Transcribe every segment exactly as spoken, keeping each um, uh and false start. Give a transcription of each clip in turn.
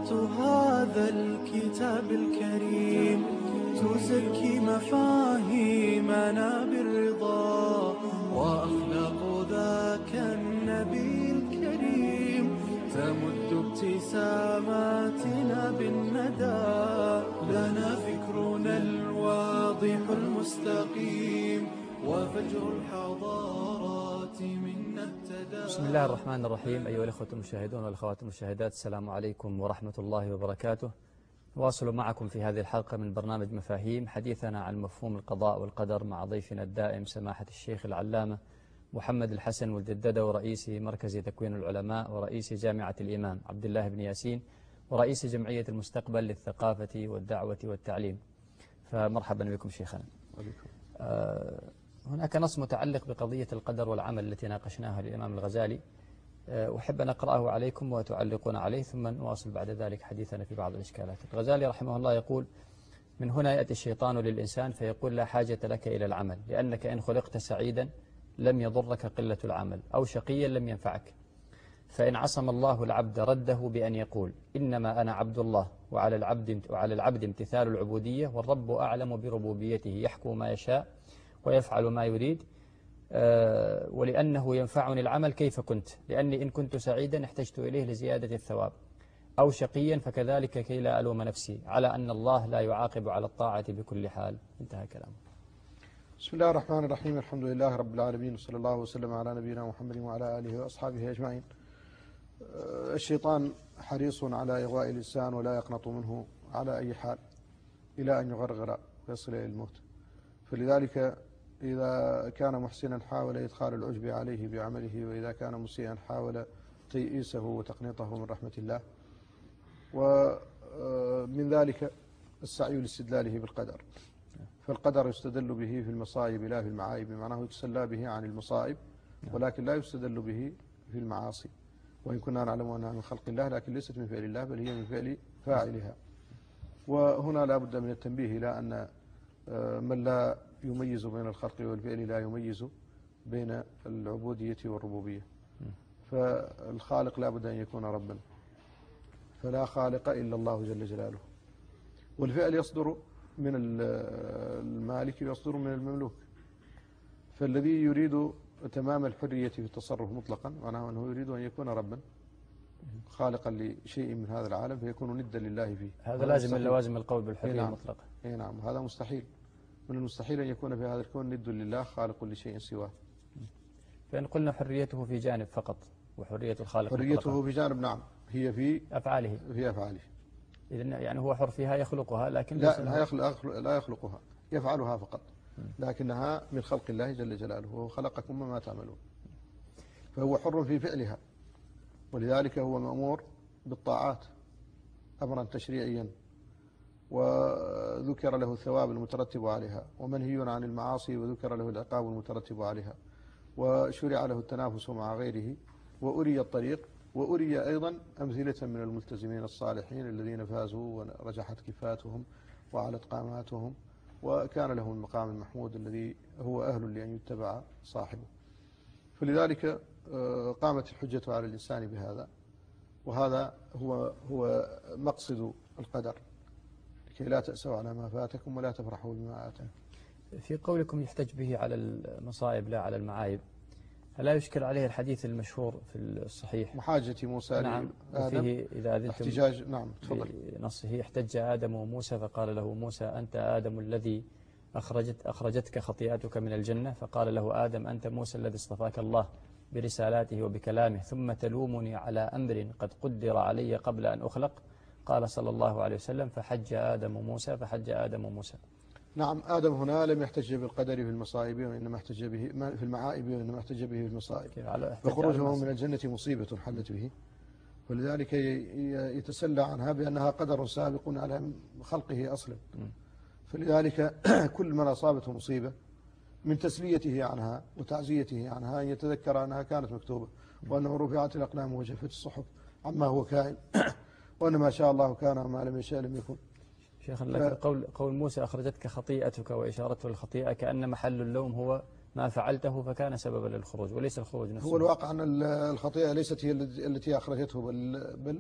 آيات هذا الكتاب الكريم تزكي مفاهيمنا بالرضا، وأخلاق ذاك النبي الكريم تمد ابتساماتنا بالندى. لنا فكرنا الواضح المستقيم وفجر الحضارات منا ابتدى. بسم الله الرحمن الرحيم. أيها الأخوة المشاهدون والأخوات المشاهدات، السلام عليكم ورحمة الله وبركاته. نواصل معكم في هذه الحلقة من برنامج مفاهيم حديثنا عن مفهوم القضاء والقدر مع ضيفنا الدائم سماحة الشيخ العلامة محمد الحسن ولد الددو، رئيس مركز تكوين العلماء ورئيس جامعة الإمام عبد الله بن ياسين ورئيس جمعية المستقبل للثقافة والدعوة والتعليم. فمرحبا بكم شيخنا. آه هناك نص متعلق بقضية القدر والعمل التي ناقشناها للإمام الغزالي، أحب أن أقرأه عليكم وتعلقون عليه ثم نواصل بعد ذلك حديثنا في بعض الإشكالات. الغزالي رحمه الله يقول: من هنا يأتي الشيطان للإنسان فيقول: لا حاجة لك إلى العمل، لأنك إن خلقت سعيدا لم يضرك قلة العمل، أو شقيا لم ينفعك. فإن عصم الله العبد رده بأن يقول: إنما أنا عبد الله، وعلى العبد, وعلى العبد امتثال العبودية، والرب أعلم بربوبيته يحكم ما يشاء ويفعل ما يريد. أه ولأنه ينفعني العمل كيف كنت، لأني إن كنت سعيدا احتجت إليه لزيادة الثواب، أو شقيا فكذلك كي لا ألوم نفسي، على أن الله لا يعاقب على الطاعة بكل حال. انتهى كلامه. بسم الله الرحمن الرحيم. الحمد لله رب العالمين، وصلى الله وسلم على نبينا محمد وعلى آله وأصحابه أجمعين. أه الشيطان حريص على إغواء الإنسان ولا يقنط منه على أي حال إلى أن يغرغر ويصل إلى الموت. فلذلك إذا كان محسنا حاول إدخال العجب عليه بعمله، وإذا كان مسيئا حاول تيئيسه وتقنيطه من رحمة الله. ومن ذلك السعي لاستدلاله بالقدر، فالقدر يستدل به في المصائب لا في المعايب، بمعنى يتسلى به عن المصائب ولكن لا يستدل به في المعاصي. وإن كنا نعلم أنها من خلق الله لكن ليست من فعل الله بل هي من فعل فاعلها. وهنا لا بد من التنبيه إلى أن من لا يميز بين الخلق والفعل لا يميز بين العبودية والربوبية. فالخالق لا بد أن يكون ربا، فلا خالق إلا الله جل جلاله. والفعل يصدر من المالك ويصدر من المملوك. فالذي يريد تمام الحرية في التصرف مطلقا معناه أنه يريد أن يكون ربا خالقا لشيء من هذا العالم فيكون ندا لله فيه. هذا لازم من لوازم القول بالحرية المطلقة. اي نعم، هذا مستحيل. من المستحيل أن يكون في هذا الكون ند لله خالق لشيء سواه. فإن قلنا حريته في جانب فقط وحرية الخالق حريته مطلقا. في جانب نعم، هي في أفعاله في أفعاله. إذن يعني هو حر فيها يخلقها لكن لا لا, يخلق لا يخلقها، يفعلها فقط، لكنها من خلق الله جل جلاله، وهو خلقكم وما تعملون. فهو حر في فعلها، ولذلك هو مأمور بالطاعات أمرا تشريعيا، وذكر له الثواب المترتب عليها، ومنهي عن المعاصي وذكر له العقاب المترتب عليها، وشرع له التنافس مع غيره، وأري الطريق، وأري أيضا أمثلة من الملتزمين الصالحين الذين فازوا ورجحت كفاتهم وعلت قاماتهم، وكان لهم المقام المحمود الذي هو أهل لأن يتبع صاحبه. فلذلك قامت الحجة على الإنسان بهذا، وهذا هو هو مقصد القدر، لكي لا تأسوا على ما فاتكم ولا تفرحوا بما آتاكم. في قولكم يحتج به على المصائب لا على المعايب، فلا يشكل عليه الحديث المشهور في الصحيح محاجة موسى نعم لآدم فيه إذا أذنتم احتجاج نعم تفضل. نصه احتج آدم وموسى فقال له موسى: أنت آدم الذي أخرجت أخرجتك خطيئتك من الجنة، فقال له آدم: أنت موسى الذي اصطفاك الله برسالاته وبكلامه، ثم تلومني على أمر قد قدر علي قبل أن أخلق. قال صلى الله عليه وسلم: فحج آدم موسى فحج آدم موسى. نعم، آدم هنا لم يحتج بالقدر في المصائب وإنما احتج به في المعائب وإنما احتج به في المصائب، فخروجه من الجنة مصيبة حلت به، ولذلك يتسلى عنها بأنها قدر سابق على خلقه أصلا. فلذلك كل من أصابته مصيبة من تسليته عنها وتعزيته عنها أن يتذكر أنها كانت مكتوبة، وأنه رفعت الأقلام وجفت الصحف عما هو كائن، وأن ما شاء الله كان وما لم يشاء لم يكن. شيخ لكن قول قول موسى أخرجتك خطيئتك وإشارته الخطيئة كأن محل اللوم هو ما فعلته فكان سببا للخروج وليس الخروج نفسه. هو الواقع أن الخطيئة ليست هي التي أخرجته، بل, بل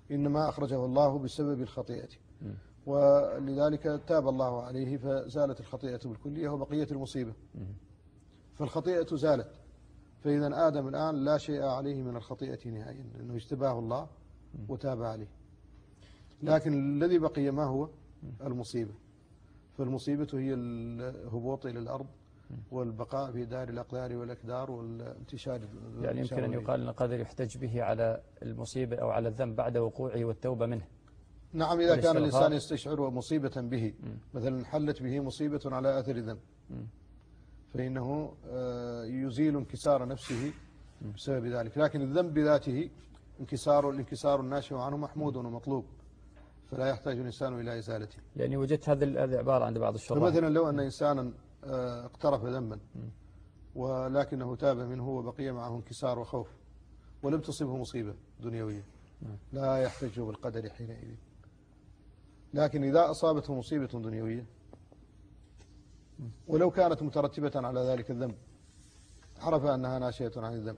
إنما أخرجه الله بسبب الخطيئة، ولذلك تاب الله عليه فزالت الخطيئة بالكلية وبقية المصيبة، فالخطيئة زالت. فإذا آدم الآن لا شيء عليه من الخطيئة نهائيا، لأنه اجتباه الله وتاب عليه. لكن الذي بقي ما هو؟ المصيبة. فالمصيبة هي الهبوط إلى الأرض والبقاء في دار الأقدار والأكدار والانتشار. يعني يمكن أن يقال أن القدر يحتج به على المصيبة أو على الذنب بعد وقوعه والتوبة منه. نعم، إذا كان الإنسان يستشعر مصيبة به، مثلا حلت به مصيبة على أثر ذنب، فإنه يزيل انكسار نفسه بسبب ذلك. لكن الذنب بذاته انكسار الانكسار الناشئ عنه محمود ومطلوب، فلا يحتاج الإنسان إلى إزالته. يعني وجدت هذه العبارة عند بعض الشراح. فمثلا لو أن إنسانا اقترف ذنبا ولكنه تاب منه وبقي معه انكسار وخوف ولم تصبه مصيبة دنيوية، لا يحتج بالقدر حينئذ. لكن إذا أصابته مصيبة دنيوية ولو كانت مترتبة على ذلك الذنب، عرف أنها ناشئة عن الذنب،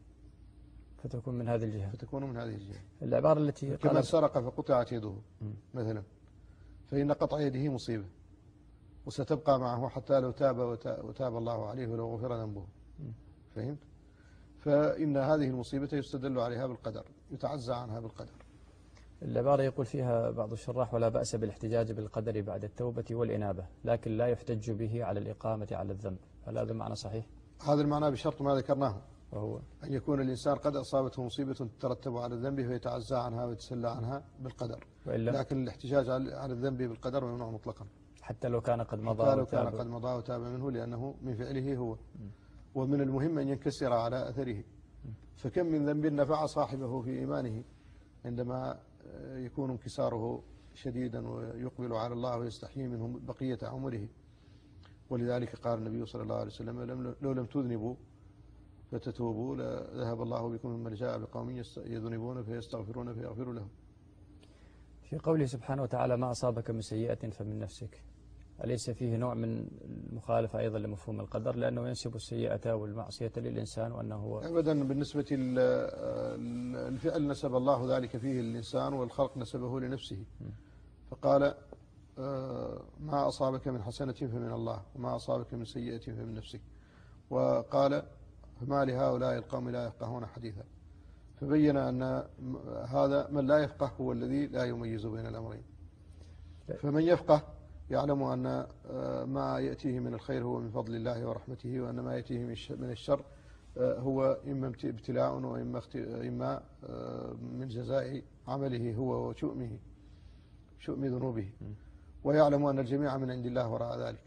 فتكون من هذه الجهة فتكون من هذه الجهة. العبارة التي كمن سرق فقطعت يده مثلا، فإن قطع يده مصيبة وستبقى معه حتى لو تاب وتاب الله عليه ولو غفر ذنبه. فهمت؟ فإن هذه المصيبة يستدل عليها بالقدر، يتعزى عنها بالقدر. العبارة يقول فيها بعض الشراح: ولا بأس بالاحتجاج بالقدر بعد التوبة والإنابة، لكن لا يحتج به على الإقامة على الذنب. هل هذا المعنى صحيح؟ هذا المعنى بشرط ما ذكرناه، وهو أن يكون الإنسان قد أصابته مصيبة تترتب على الذنب فيتعزى عنها ويتسلى عنها بالقدر، لكن الاحتجاج على الذنب بالقدر ممنوع مطلقا، حتى لو كان قد مضى حتى لو كان قد مضى وتاب منه، لأنه من فعله هو. ومن المهم أن ينكسر على أثره. فكم من ذنب نفع صاحبه في إيمانه عندما يكون انكساره شديدا ويقبل على الله ويستحيي منه بقية عمره. ولذلك قال النبي صلى الله عليه وسلم: لو لم تذنبوا فتتوبوا لذهب الله بكم ممن جاء بقوم يذنبون فيستغفرون فيغفر لهم. في قوله سبحانه وتعالى: ما أصابك من سيئة فمن نفسك، أليس فيه نوع من المخالفة أيضا لمفهوم القدر، لأنه ينسب السيئة والمعصية للإنسان وأنه هو أبدا. بالنسبة للفعل نسب الله ذلك فيه للإنسان، والخلق نسبه لنفسه. فقال: ما أصابك من حسنة فمن الله وما أصابك من سيئة فمن نفسك. وقال: فما لهؤلاء القوم لا يفقهون حديثا. فبين أن هذا من لا يفقه هو الذي لا يميز بين الأمرين. فمن يفقه يعلم أن ما يأتيه من الخير هو من فضل الله ورحمته، وأن ما يأتيه من الشر هو إما ابتلاء وإما إما من جزاء عمله هو وشؤمه، شؤم ذنوبه. ويعلم أن الجميع من عند الله وراء ذلك،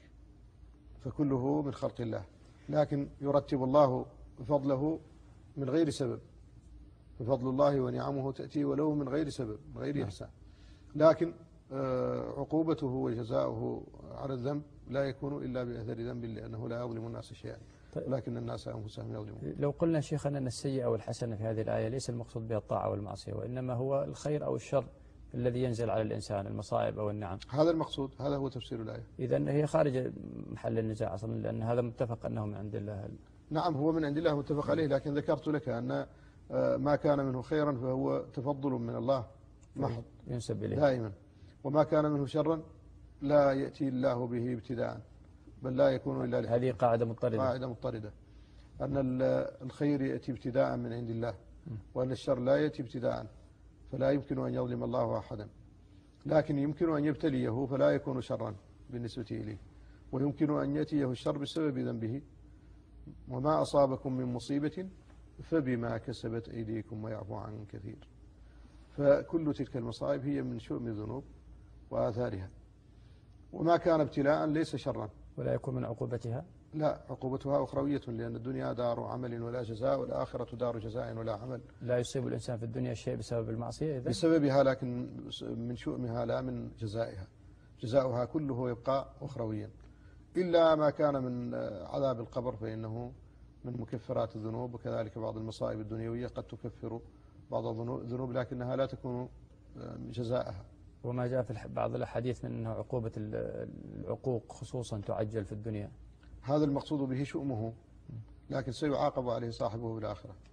فكله من خلق الله، لكن يرتب الله فضله من غير سبب. ففضل الله ونعمه تأتي ولو من غير سبب، من غير إحسان. لكن عقوبته وجزاؤه على الذنب لا يكون إلا بأثر ذنب، لأنه لا يظلم الناس شيئا، ولكن الناس أنفسهم يظلمون. لو قلنا شيخنا أن السيئة والحسنة في هذه الآية ليس المقصود بها الطاعة والمعصية، وإنما هو الخير أو الشر الذي ينزل على الإنسان، المصائب أو النعم، هذا المقصود، هذا هو تفسير الآية. إذن هي خارج محل النزاع أصلا، لأن هذا متفق أنه من عند الله. نعم، هو من عند الله متفق عليه، لكن ذكرت لك أن ما كان منه خيرا فهو تفضل من الله محض ينسب إليه دائما، وما كان منه شرا لا يأتي الله به ابتداء، بل لا يكون إلا لحق. هذه قاعدة مضطردة قاعدة مضطردة أن الخير يأتي ابتداء من عند الله، وأن الشر لا يأتي ابتداء، فلا يمكن أن يظلم الله أحدا. لكن يمكن أن يبتليه فلا يكون شرا بالنسبة إليه، ويمكن أن يأتيه الشر بسبب ذنبه. وما أصابكم من مصيبة فبما كسبت أيديكم ويعفو عن كثير. فكل تلك المصائب هي من شؤم الذنوب وآثارها، وما كان ابتلاء ليس شرا. ولا يكون من عقوبتها، لا، عقوبتها أخروية، لأن الدنيا دار عمل ولا جزاء، والآخرة دار جزاء ولا عمل. لا يصيب الإنسان في الدنيا شيء بسبب المعصية إذن؟ بسببها، لكن من شؤمها لا من جزائها. جزاؤها كله يبقى أخرويا، إلا ما كان من عذاب القبر فإنه من مكفرات الذنوب. وكذلك بعض المصائب الدنيوية قد تكفر بعض الذنوب، لكنها لا تكون جزاءها. وما جاء في بعض الأحاديث من أنه عقوبة العقوق خصوصا تعجل في الدنيا، هذا المقصود به شؤمه، لكن سيعاقب عليه صاحبه بالآخرة.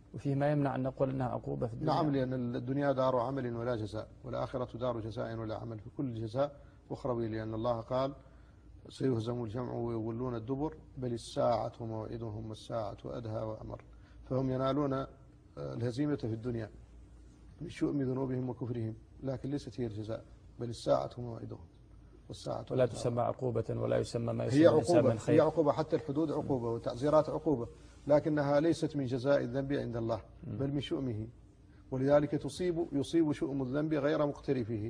وفيه ما يمنع أن نقول أنها عقوبة في الدنيا. نعم، لأن الدنيا دار عمل ولا جزاء، والآخرة دار جزاء ولا عمل، في كل جزاء أخروي، لأن الله قال سيهزم الجمع ويولون الدبر، بل الساعة موعدهم والساعة أدهى وأمر. فهم ينالون الهزيمة في الدنيا من شؤم ذنوبهم وكفرهم، لكن ليست هي الجزاء، بل الساعة موعدهم والساعة ولا تسمى عقوبة ولا يسمى ما يسمى هي الإنسان عقوبة من خير. هي عقوبة، حتى الحدود عقوبة والتعزيرات عقوبة، لكنها ليست من جزاء الذنب عند الله بل من شؤمه، ولذلك تصيب يصيب شؤم الذنب غير مقترفه.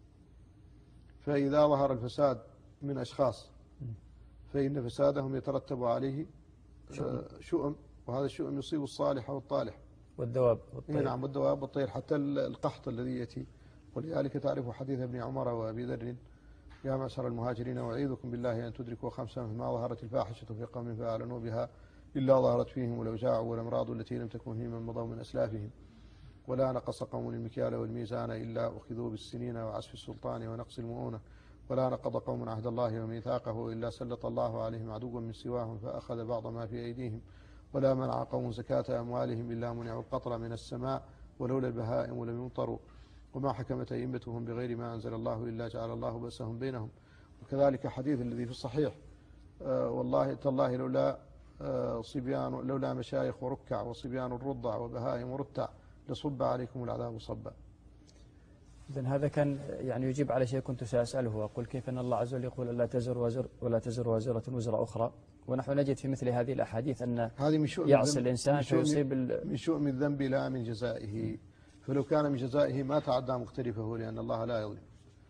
فإذا ظهر الفساد من أشخاص فإن فسادهم يترتب عليه شؤم، وهذا الشؤم يصيب الصالح والطالح والدواب والطير. نعم، والدواب والطير، حتى القحط الذي يأتي. ولذلك تعرف حديث ابن عمر وأبي ذر: يا معشر المهاجرين أعيذكم بالله أن تدركوا خمسا ما ظهرت الفاحشة في قوم فأعلنوا بها إلا ظهرت فيهم الأوجاع والأمراض التي لم تكن في من مضوا من أسلافهم، ولا نقص قوم المكيال والميزان إلا أخذوا بالسنين وعسف السلطان ونقص المؤونة، ولا نقض قوم عهد الله وميثاقه إلا سلط الله عليهم عدوا من سواهم فأخذ بعض ما في أيديهم، ولا منع قوم زكاة أموالهم إلا منعوا القطر من السماء ولولا البهائم لم يمطروا، وما حكمت أئمتهم بغير ما أنزل الله إلا جعل الله بأسهم بينهم. وكذلك حديث الذي في الصحيح: آه والله تالله لولا آه صبيان لولا مشايخ وركع وصبيان الرضع وبهائم ورتع لصب عليكم العذاب صبا. إذن هذا كان يعني يجيب على شيء كنت سأسأله، وأقول كيف أن الله عز وجل يقول لا تزر وزر ولا تزر وازرة وزر أخرى، ونحن نجد في مثل هذه الأحاديث أن هذه من شؤم يعصي الإنسان فيصيب من شؤم الذنب لا من جزائه، فلو كان من جزائه ما تعدى مقترفه، لأن الله لا يظلم.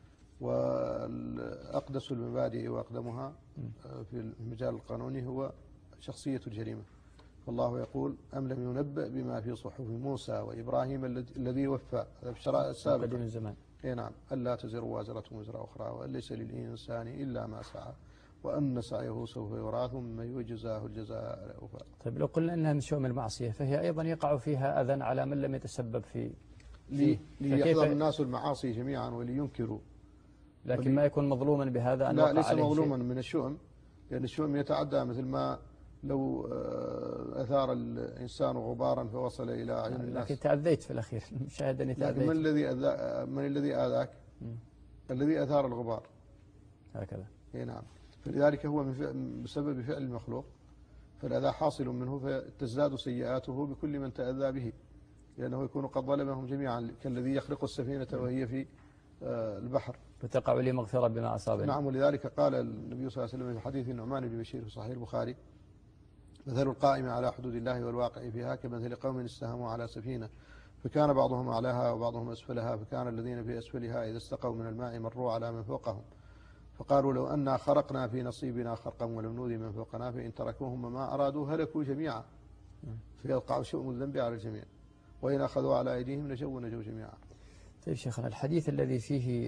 وأقدس المبادئ وأقدمها في المجال القانوني هو شخصية الجريمة، فالله يقول: أم لم ينبأ بما في صحف موسى وإبراهيم الذي وفى، هذا في الشرائع السابقة قديم الزمان. اي نعم، ألا تزر وازرة وزر أخرى وأن ليس للإنسان إلا ما سعى وأن سعيه سوف يرى ثم يجزاه الجزاء الأوفى. طيب لو قلنا أنها من شؤم المعصية فهي أيضا يقع فيها أذى على من لم يتسبب في فيه، ليحذر الناس المعاصي جميعا ولينكروا، لكن ولي... ما يكون مظلوما بهذا أن لا ليس عليه مظلوما شيء. من الشؤم، لأن الشؤم يتعدى، مثل ما لو أثار الإنسان غبارا فوصل إلى أعين الناس. لكن تأذيت في الأخير، مشاهد أني تأذيت. لكن من الذي أذى من الذي آذاك؟ الذي أثار الغبار هكذا. اي نعم، فلذلك هو من بسبب فعل المخلوق، فالأذى حاصل منه فتزداد سيئاته بكل من تأذى به، لأنه يكون قد ظلمهم جميعا، كالذي يخلق السفينة وهي في البحر فتقع لي مغفرة بما أصابني. نعم، ولذلك قال النبي صلى الله عليه وسلم في حديث النعمان بن بشير في صحيح البخاري: مثل القائم على حدود الله والواقع فيها كمثل قوم استهموا على سفينة فكان بعضهم أعلاها وبعضهم أسفلها، فكان الذين في أسفلها إذا استقوا من الماء مروا على من فوقهم فقالوا لو أنا خرقنا في نصيبنا خرقا ولم نؤذي من فوقنا فإن تركوهم ما أرادوا هلكوا جميعا، فيقع شؤم الذنب على الجميع، وإن أخذوا على أيديهم نجوا نجوا جميعا. طيب شيخنا، الحديث الذي فيه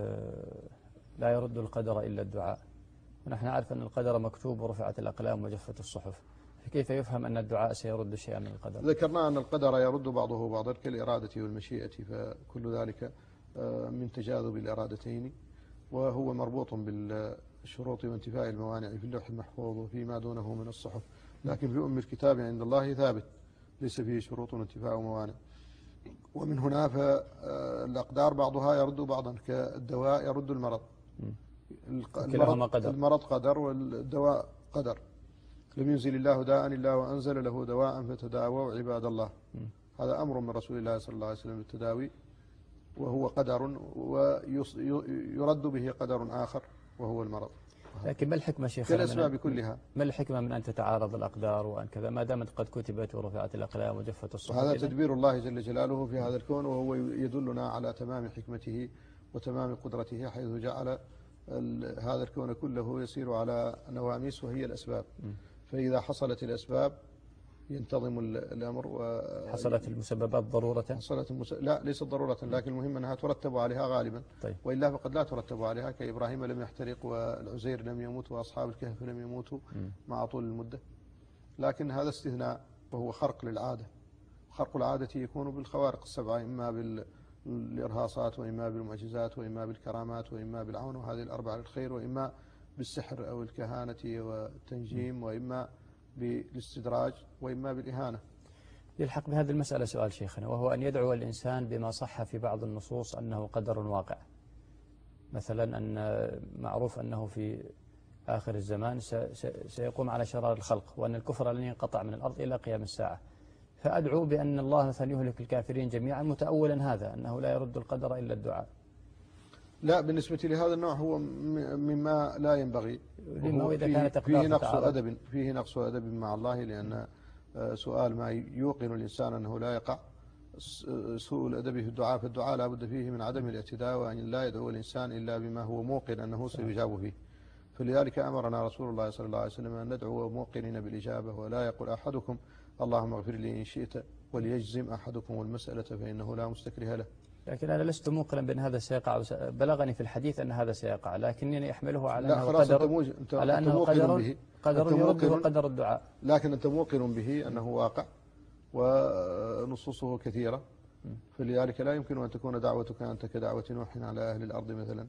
لا يرد القدر إلا الدعاء، ونحن نعرف أن القدر مكتوب ورفعت الأقلام وجفت الصحف، فكيف يفهم أن الدعاء سيرد شيئا من القدر؟ ذكرنا أن القدر يرد بعضه بعضا كالإرادة والمشيئة، فكل ذلك من تجاذب الإرادتين، وهو مربوط بالشروط وانتفاء الموانع في اللوح المحفوظ وفيما دونه من الصحف، لكن في أم الكتاب عند الله ثابت ليس فيه شروط وانتفاء موانع. ومن هنا فالأقدار بعضها يرد بعضا، كالدواء يرد المرض، المرض, المرض قدر والدواء قدر. لم ينزل الله داء إلا وأنزل له دواء فتداووا عباد الله. هذا أمر من رسول الله صلى الله عليه وسلم بالتداوي، وهو قدر ويرد به قدر آخر وهو المرض. لكن ما الحكمة شيخنا كالأسباب كلها؟ ما الحكمة من أن تتعارض الأقدار وأن كذا ما دامت قد كتبت ورفعت الأقلام وجفت الصحف؟ هذا تدبير الله جل جلاله في هذا الكون، وهو يدلنا على تمام حكمته وتمام قدرته، حيث جعل هذا الكون كله يسير على نواميس وهي الأسباب. فإذا حصلت الأسباب ينتظم الأمر. حصلت المسببات ضرورة؟ حصلت المس... لا ليست ضرورة، لكن المهم أنها ترتب عليها غالبا. طيب. وإلا فقد لا ترتب عليها، كإبراهيم لم يحترق والعزير لم يموت وأصحاب الكهف لم يموتوا م. مع طول المدة. لكن هذا استثناء وهو خرق للعادة. خرق العادة يكون بالخوارق السبعة، إما بالإرهاصات وإما بالمعجزات وإما بالكرامات وإما بالعون، وهذه الأربعة للخير، وإما بالسحر أو الكهانة والتنجيم، وإما بالاستدراج، وإما بالإهانة. يلحق بهذه المسألة سؤال شيخنا، وهو أن يدعو الإنسان بما صح في بعض النصوص أنه قدر واقع. مثلا أن معروف أنه في آخر الزمان سيقوم على شرار الخلق، وأن الكفر لن ينقطع من الأرض إلى قيام الساعة، فأدعو بأن الله مثلا يهلك الكافرين جميعا، متأولا هذا أنه لا يرد القدر إلا الدعاء. لا، بالنسبة لهذا النوع هو مما لا ينبغي. لما إذا كانت فيه نقص أدب فيه نقص أدب مع الله، لأن سؤال ما يوقن الإنسان أنه لا يقع سوء الأدب في الدعاء، فالدعاء لا بد فيه من عدم الاعتداء، وأن لا يدعو الإنسان إلا بما هو موقن أنه سيجاب فيه. فلذلك أمرنا رسول الله صلى الله عليه وسلم أن ندعو موقنين بالإجابة، ولا يقول أحدكم اللهم اغفر لي إن شئت وليجزم أحدكم المسألة فإنه لا مستكره له. لكن أنا لست موقنا بأن هذا سيقع، بلغني في الحديث أن هذا سيقع، لكنني أحمله على أنه قدر، أنت أنت على أنه قدر, قدر يرده قدر الدعاء. لكن أنت موقن به أنه واقع ونصوصه كثيرة، فلذلك لا يمكن أن تكون دعوتك أنت كدعوة نوح على أهل الأرض مثلا.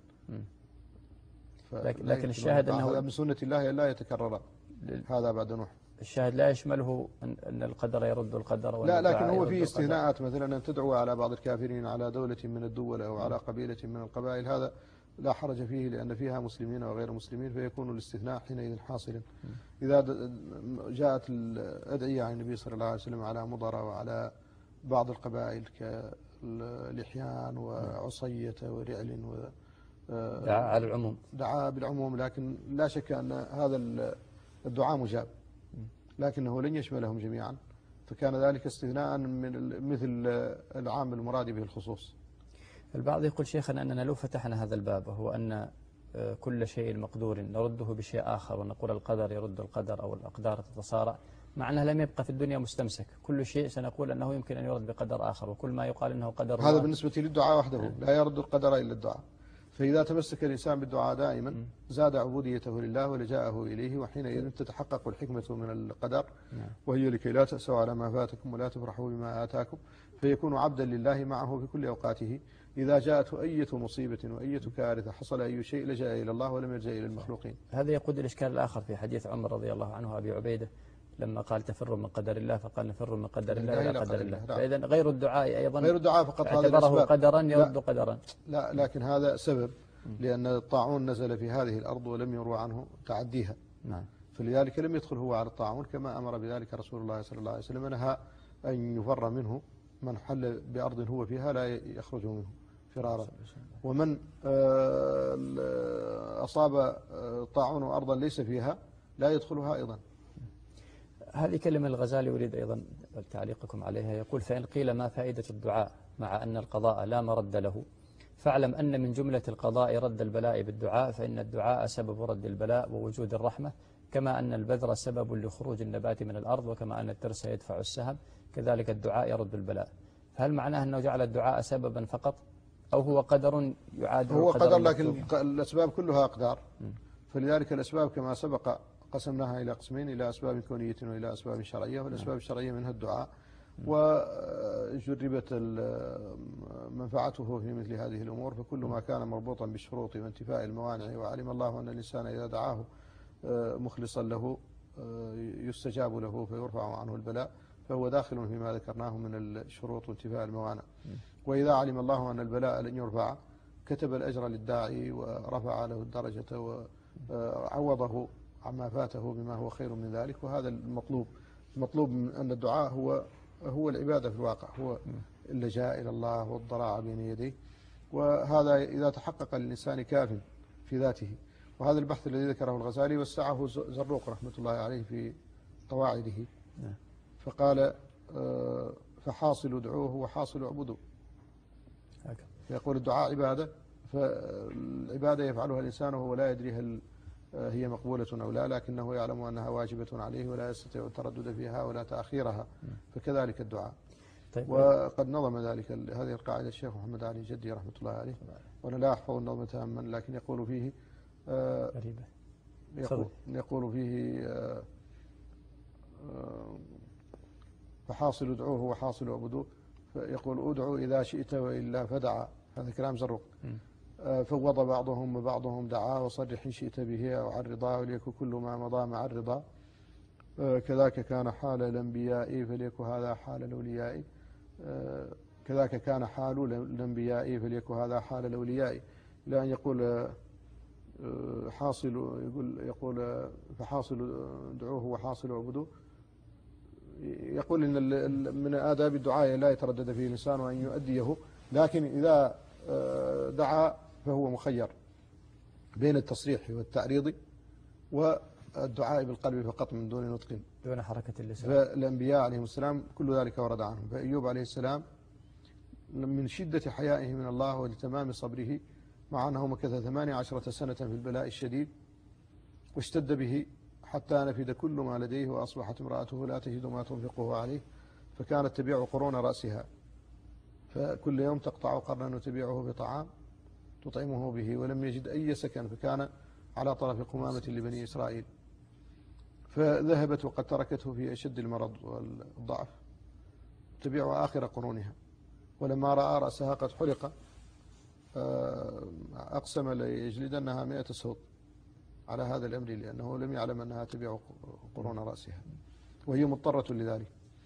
لكن, لكن الشاهد أنه هذا من سنة الله لا يتكرر هذا بعد نوح. الشاهد لا يشمله أن القدر يرد القدر، لا، لكن هو فيه استثناءات، مثلا أن تدعو على بعض الكافرين على دولة من الدول أو على قبيلة من القبائل، هذا لا حرج فيه لأن فيها مسلمين وغير مسلمين، فيكون الاستثناء حينئذ حاصلا. إذا جاءت الأدعية عن النبي صلى الله عليه وسلم على مضر وعلى بعض القبائل كاللحيان وعصية ورعل و دعا على العموم، دعا بالعموم، لكن لا شك أن هذا الدعاء مجاب، لكنه لن يشملهم جميعا، فكان ذلك استثناء من مثل العام المراد به الخصوص. البعض يقول شيخنا أننا لو فتحنا هذا الباب، وهو أن كل شيء مقدور نرده بشيء آخر، ونقول القدر يرد القدر أو الأقدار تتصارع، مع أنه لم يبقى في الدنيا مستمسك، كل شيء سنقول أنه يمكن أن يرد بقدر آخر، وكل ما يقال أنه قدر هذا بالنسبة للدعاء وحده، لا يرد القدر إلا الدعاء. فإذا تمسك الإنسان بالدعاء دائما زاد عبوديته لله ولجاءه إليه، وحينئذ تتحقق الحكمة من القدر، وهي لكي لا تأسوا على ما فاتكم ولا تفرحوا بما آتاكم، فيكون عبدا لله معه في كل أوقاته. إذا جاءته أية مصيبة وأية كارثة حصل أي شيء لجأ إلى الله ولم يلجأ إلى المخلوقين. هذا يقود الإشكال الآخر في حديث عمر رضي الله عنه أبي عبيدة لما قال تفر من قدر الله، فقال نفر من قدر الله إلى قدر الله. فإذا غير الدعاء أيضا غير الدعاء فقط اعتبره قدرا يرد لا قدرا. لا، لكن هذا سبب، لأن الطاعون نزل في هذه الأرض ولم يروى عنه تعديها. نعم. فلذلك لم يدخل هو على الطاعون، كما أمر بذلك رسول الله صلى الله عليه وسلم، نهى أن يفر منه من حل بأرض هو فيها لا يخرج منه فرارا، ومن أصاب طاعون أرضا ليس فيها لا يدخلها أيضا. هذه كلمة الغزالي أريد أيضا تعليقكم عليها. يقول: فإن قيل ما فائدة الدعاء مع أن القضاء لا مرد له، فاعلم أن من جملة القضاء رد البلاء بالدعاء، فإن الدعاء سبب رد البلاء ووجود الرحمة، كما أن البذر سبب لخروج النبات من الأرض، وكما أن الترس يدفع السهم، كذلك الدعاء يرد البلاء. فهل معناه أنه جعل الدعاء سببا فقط، أو هو قدر يعادل هو قدر قدر، لكن الأسباب كلها أقدار. فلذلك الأسباب كما سبق قسمناها إلى قسمين، إلى أسباب كونية وإلى أسباب شرعية، والأسباب الشرعية منها الدعاء، وجربت منفعته في مثل هذه الأمور، فكل ما كان مربوطا بالشروط وانتفاء الموانع، وعلم الله أن الإنسان إذا دعاه مخلصا له يستجاب له فيرفع عنه البلاء، فهو داخل فيما ذكرناه من الشروط وانتفاء الموانع. وإذا علم الله أن البلاء لن يرفع كتب الأجر للداعي ورفع له الدرجة وعوضه عما فاته بما هو خير من ذلك. وهذا المطلوب. المطلوب من أن الدعاء هو هو العبادة في الواقع، هو اللجاء إلى الله والضراعة بين يديه، وهذا إذا تحقق للإنسان كاف في ذاته. وهذا البحث الذي ذكره الغزالي وسعه زروق رحمة الله عليه في قواعده، فقال: فحاصل ادعوه وحاصل اعبدوه. يقول الدعاء عبادة، فالعبادة يفعلها الإنسان وهو لا يدري هل هي مقبولة أو لا، لكنه يعلم أنها واجبة عليه ولا يستطيع التردد فيها ولا تأخيرها، فكذلك الدعاء. طيب، وقد نظم ذلك هذه القاعدة الشيخ محمد علي جدي رحمة الله عليه، وأنا لا أحفظ النظم تاما، لكن يقول فيه غريبة يقول, يقول فيه فحاصل ادعوه وحاصل اعبدوه، يقول: ادعوا إذا شئت وإلا فدعا. هذا كلام زروق. فوض بعضهم وبعضهم دعا، وصرح إن شئت به أو عن رضا، وليكن كل ما مضى مع الرضا. كذاك كان حال الأنبياء فليك هذا حال الأولياء، كذاك كان حال الأنبياء فليك هذا حال الأولياء، إلى أن يقول حاصل يقول يقول فحاصل دعوه وحاصل اعبدوه. يقول إن من آداب الدعاء لا يتردد فيه الإنسان وأن يؤديه، لكن إذا دعا فهو مخير بين التصريح والتعريض والدعاء بالقلب فقط من دون نطق دون حركة اللسان. فالأنبياء عليهم السلام كل ذلك ورد عنهم. فأيوب عليه السلام من شدة حيائه من الله ولتمام صبره، مع أنه مكث ثمانية عشرة سنة في البلاء الشديد واشتد به حتى نفد كل ما لديه، وأصبحت امرأته لا تجد ما تنفقه عليه، فكانت تبيع قرون رأسها، فكل يوم تقطع قرنا وتبيعه بطعام تطعمه به، ولم يجد أي سكن، فكان على طرف قمامة لبني إسرائيل، فذهبت وقد تركته في أشد المرض والضعف تبيع آخر قرونها، ولما رأى رأسها قد حلق أقسم ليجلدنها مئة صوت على هذا الأمر، لأنه لم يعلم أنها تبيع قرون رأسها وهي مضطرة لذلك.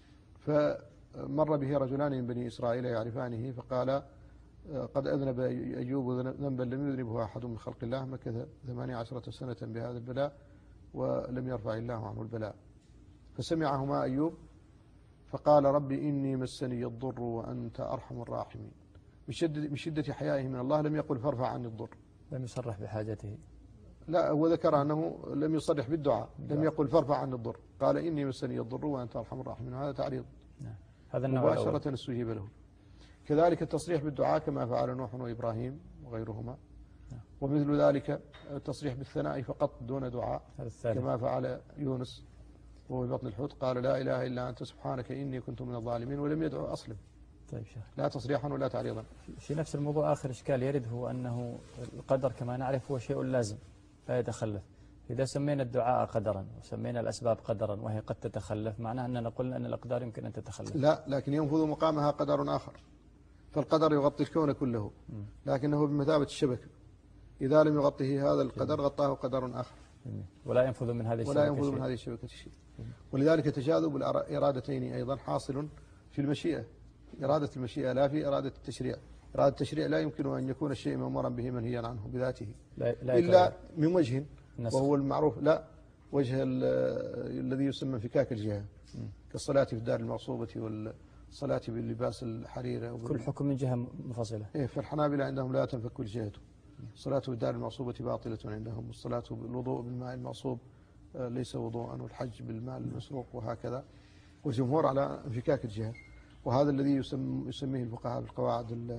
فمر به رجلان من بني إسرائيل يعرفانه، فقال قد أذنب أيوب ذنبا لم يذنبه أحد من خلق الله، مكث ثمانية عشرة سنة بهذا البلاء ولم يرفع الله عنه البلاء. فسمعهما أيوب فقال رب إني مسني الضر وأنت أرحم الراحمين. من شدة, من شدة حيائه من الله لم يقل فارفع عني الضر، لم يصرح بحاجته، لا هو ذكر أنه لم يصرح بالدعاء، لم يقل فارفع عني الضر، قال إني مسني الضر وأنت أرحم الراحمين، هذا تعريض هذا مباشرة استجيب له. كذلك التصريح بالدعاء كما فعل نوح وإبراهيم وغيرهما، ومثل ذلك التصريح بالثناء فقط دون دعاء كما فعل يونس وهو بطن الحوت، قال لا إله إلا أنت سبحانك إني كنت من الظالمين، ولم يدعو أصلا. طيب شيخ، لا تصريحا ولا تعريضا. في نفس الموضوع آخر إشكال يرد، هو أنه القدر كما نعرف هو شيء لازم لا يتخلف. إذا سمينا الدعاء قدرا وسمينا الأسباب قدرا وهي قد تتخلف، معناه أننا قلنا أن الأقدار يمكن أن تتخلف. لا، لكن ينفذ مقامها قدر آخر، فالقدر يغطي الكون كله لكنه بمثابة الشبكة، إذا لم يغطيه هذا القدر غطاه قدر آخر، ولا ينفذ من هذه الشبكة ولا ينفذ من هذه الشبكة شيء. ولذلك تجاذب الإرادتين أيضا حاصل في المشيئة، إرادة المشيئة لا في إرادة التشريع. إرادة التشريع لا يمكن أن يكون الشيء مأمورا به منهيا عنه بذاته لا لا إلا من وجه نسخ. وهو المعروف، لا وجه الذي يسمى انفكاك الجهة، كالصلاة في الدار المغصوبة والصلاة باللباس الحرير. كل حكم من جهة منفصلة. إيه، فالحنابلة عندهم لا تنفك الجهة، الصلاة بالدار المغصوبة باطلة عندهم، والصلاة بالوضوء بالماء المغصوب ليس وضوءا، والحج بالماء المسروق وهكذا، والجمهور على انفكاك الجهة. وهذا الذي يسم يسميه الفقهاء بالقواعد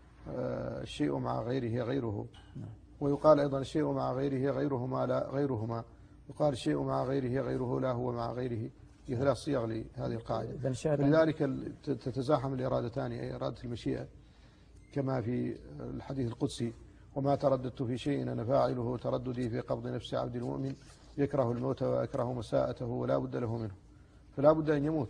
الشيء مع غيره غيره، ويقال أيضا الشيء مع غيره غيرهما لا غيرهما، يقال الشيء مع غيره غيره لا هو مع غيره. هي ثلاث صيغ لهذه القاعدة. لذلك تتزاحم الإرادتان، أي إرادة المشيئة كما في الحديث القدسي وما ترددت في شيء أنا فاعله ترددي في قبض نفس عبد المؤمن يكره الموت ويكره مساءته ولا بد له منه، فلا بد أن يموت.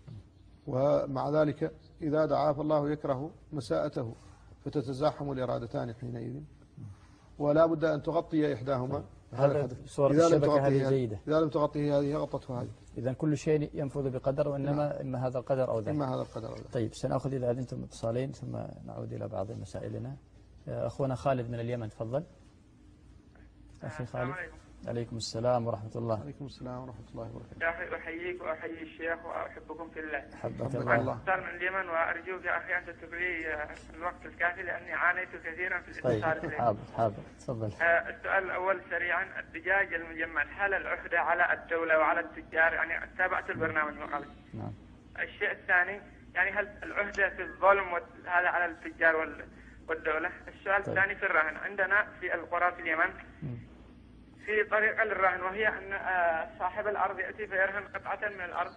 ومع ذلك إذا دعا فالله يكره مساءته، فتتزاحم الإرادتان حينئذ، ولا بد أن تغطي إحداهما. هذا صورة الشبكة هذه جيدة. إذا لم تغطيه هذه غطته هذه. إذا كل شيء ينفذ بقدر، وإنما إما هذا القدر أو ذاك. إما هذا القدر أو ذاك. طيب سنأخذ إذا أذنتم اتصالين ثم نعود إلى بعض مسائلنا. أخونا خالد من اليمن، تفضل. أخي خالد. عليكم السلام ورحمة الله. عليكم السلام ورحمة الله وبركاته. يا أخي أحييك وأحيي الشيخ وأحبكم في الله. حبك الله. أختار من اليمن وأرجوك يا أخي أن تترك لي الوقت الكافي لأني عانيت كثيرا في الاتصال. طيب حاضر حاضر تفضل. السؤال الأول سريعا، الدجاج المجمد هل العهدة على الدولة وعلى التجار؟ يعني تابعت البرنامج من قبل. نعم. الشيء الثاني، يعني هل العهدة في الظلم هذا على التجار والدولة؟ السؤال طيب. الثاني في الرهن، عندنا في القرى في اليمن م. في طريقة للرهن، وهي أن صاحب الأرض يأتي فيرهن قطعة من الأرض،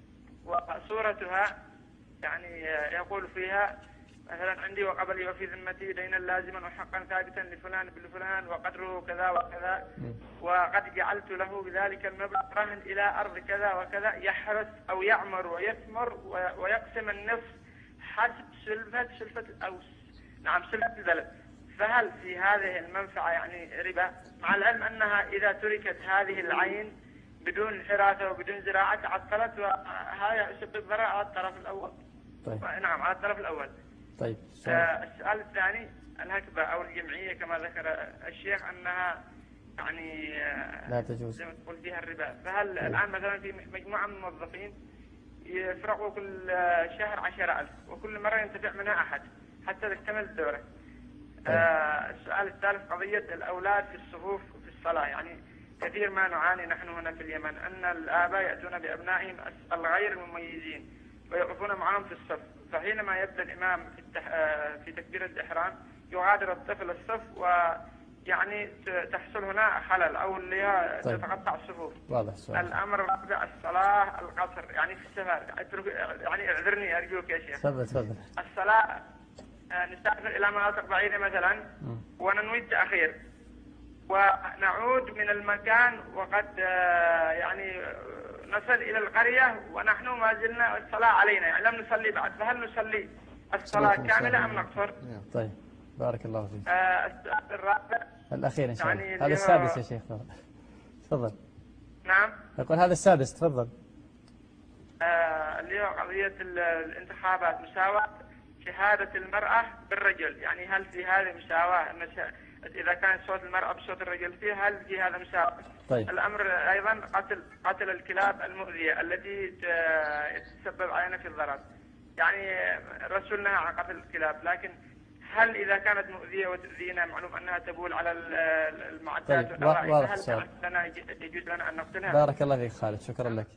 وصورتها يعني يقول فيها مثلا عندي وقبلي وفي ذمتي دينا لازما وحقا ثابتا لفلان بفلان وقدره كذا وكذا، وقد جعلت له بذلك المبلغ رهن إلى أرض كذا وكذا، يحرس أو يعمر ويثمر ويقسم النصف حسب سلفة سلفة أو نعم سلفة البلد. فهل في هذه المنفعة يعني ربا، مع العلم أنها إذا تركت هذه العين بدون حراسة وبدون زراعة تعطلت، وهذا يسبب ضرر على الطرف الأول. طيب. نعم على الطرف الأول. طيب. آه السؤال الثاني، الهكبة أو الجمعية كما ذكر الشيخ أنها يعني لا تجوز زي ما تقول فيها الربا، فهل طيب. الآن مثلا في مجموعة من الموظفين يفرغوا كل شهر عشرة ألف وكل مرة ينتفع منها أحد حتى تكتمل الدورة. طيب. آه السؤال الثالث قضية الأولاد في الصفوف في الصلاة، يعني كثير ما نعاني نحن هنا في اليمن أن الآباء يأتون بأبنائهم الغير المميزين ويقفون معهم في الصف، فحينما يبدأ الإمام في, التح... في تكبيرة الإحرام يغادر الطفل الصف ويعني تحصل هنا خلل أو اللي هي طيب. تتقطع الصفوف. واضح السؤال. الأمر الرابع الصلاة القصر، يعني في السفر، يعني اعذرني أرجوك يا شيخ. تفضل تفضل. الصلاة نسافر إلى مناطق بعيدة مثلا م. وننوي التأخير ونعود من المكان وقد يعني نصل إلى القرية ونحن ما زلنا الصلاة علينا، يعني لم نصلي بعد، فهل نصلي الصلاة كاملة أم نقصر؟ طيب بارك الله فيك. آه السؤال الرابع الأخير إن شاء الله، يعني هذا السادس يا شيخ. تفضل. نعم. يقول هذا السادس، تفضل. آه اللي هو قضية الانتخابات، مساواة شهادة المرأة بالرجل، يعني هل في هذه مساواة إذا كان صوت المرأة بصوت الرجل فيه، هل في هذا مساواة؟ طيب. الأمر أيضا قتل قتل الكلاب المؤذية التي تسبب علينا في الضرر، يعني الرسول نهى عن قتل الكلاب، لكن هل إذا كانت مؤذية وتؤذينا معلوم أنها تبول على المعدات طيب. واضح. هل لنا يجوز لنا أن نقتلها؟ بارك الله فيك خالد، شكرا لك.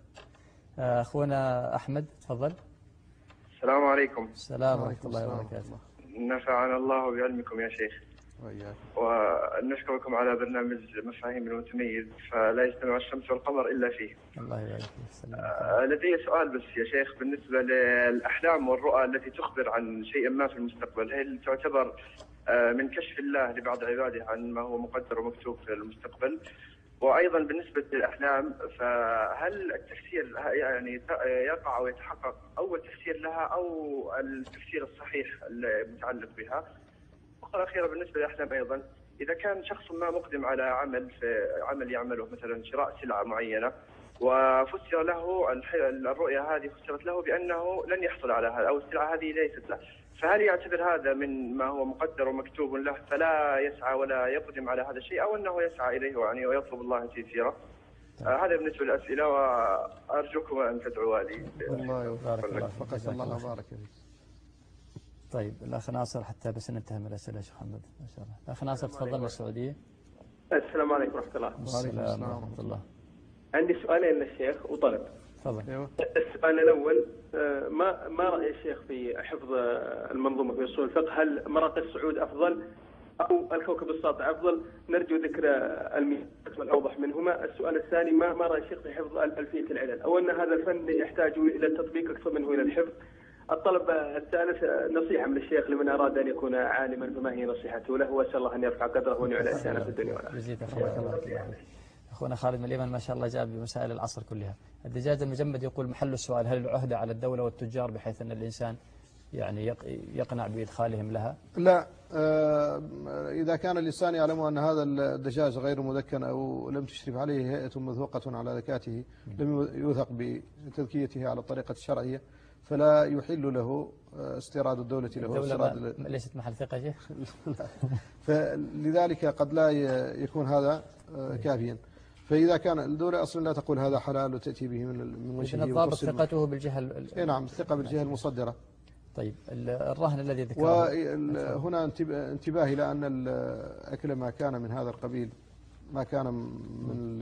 أخونا أحمد تفضل. السلام عليكم. السلام ورحمة الله وبركاته. نفعنا الله بعلمكم يا شيخ. وإياك. ونشكركم على برنامج مفاهيم المتميز، فلا يجتمع الشمس والقمر إلا فيه. الله يبارك فيك. آه لدي سؤال بس يا شيخ، بالنسبة للأحلام والرؤى التي تخبر عن شيء ما في المستقبل، هل تعتبر آه من كشف الله لبعض عباده عن ما هو مقدر ومكتوب في المستقبل؟ وأيضا بالنسبة للأحلام، فهل التفسير يعني يقع أو يتحقق أول تفسير لها أو التفسير الصحيح المتعلق بها؟ النقطة الأخيرة بالنسبة للأحلام أيضا، إذا كان شخص ما مقدم على عمل في عمل يعمله مثلا شراء سلعة معينة وفسر له الرؤية هذه فسرت له بأنه لن يحصل على هذا أو السلعة هذه ليست له، فهل يعتبر هذا من ما هو مقدر ومكتوب له فلا يسعى ولا يقدم على هذا الشيء، أو أنه يسعى إليه يعني ويطلب الله تيسيره؟ آه هذا بالنسبة للأسئلة، وأرجوكم أن تدعوا لي. الله يبارك الله فيك. الله يبارك فيك. طيب الأخ ناصر حتى بس ننتهي من الأسئلة يا شيخ محمد ما شاء الله. الأخ ناصر تفضل من السعودية. السلام عليكم ورحمة الله. السلام ورحمة الله. عندي سؤالين للشيخ وطلب. تفضل. السؤال الأول، ما ما رأي الشيخ في حفظ المنظومة في أصول الفقه؟ هل مراقي الصعود أفضل أو الكوكب الساطع أفضل؟ نرجو ذكر المثال والأوضح منهما. السؤال الثاني، ما ما رأي الشيخ في حفظ ألفية العلل، أو أن هذا الفن يحتاج إلى التطبيق أكثر منه إلى الحفظ؟ الطلب الثالث، نصيحة من الشيخ لمن أراد أن يكون عالما، فما هي نصيحته له؟ وأسأل الله أن يرفع قدره ويعلى لسانه في الدنيا والآخرة. جزيك الله خير. أخونا خالد من اليمن ما شاء الله جاب بمسائل العصر كلها. الدجاج المجمد يقول محل السؤال، هل العهدة على الدولة والتجار بحيث أن الإنسان يعني يقنع بإدخالهم لها؟ لا، إذا كان الإنسان يعلم أن هذا الدجاج غير مدكن أو لم تشرف عليه هيئة موثوقة على ذكاته، لم يوثق بتذكيته على الطريقة الشرعية، فلا يحل له استيراد الدولة له. الدولة ليست محل ثقة شيخ. فلذلك قد لا يكون هذا كافيا. فإذا كان الدولة أصلا لا تقول هذا حلال وتأتي به من وجهه، الضابط ثقته بالجهة. اي نعم، الثقة بالجهة المصدرة. طيب الرهن الذي ذكره، وهنا انتباه إلى أن الأكل ما كان من هذا القبيل، ما كان من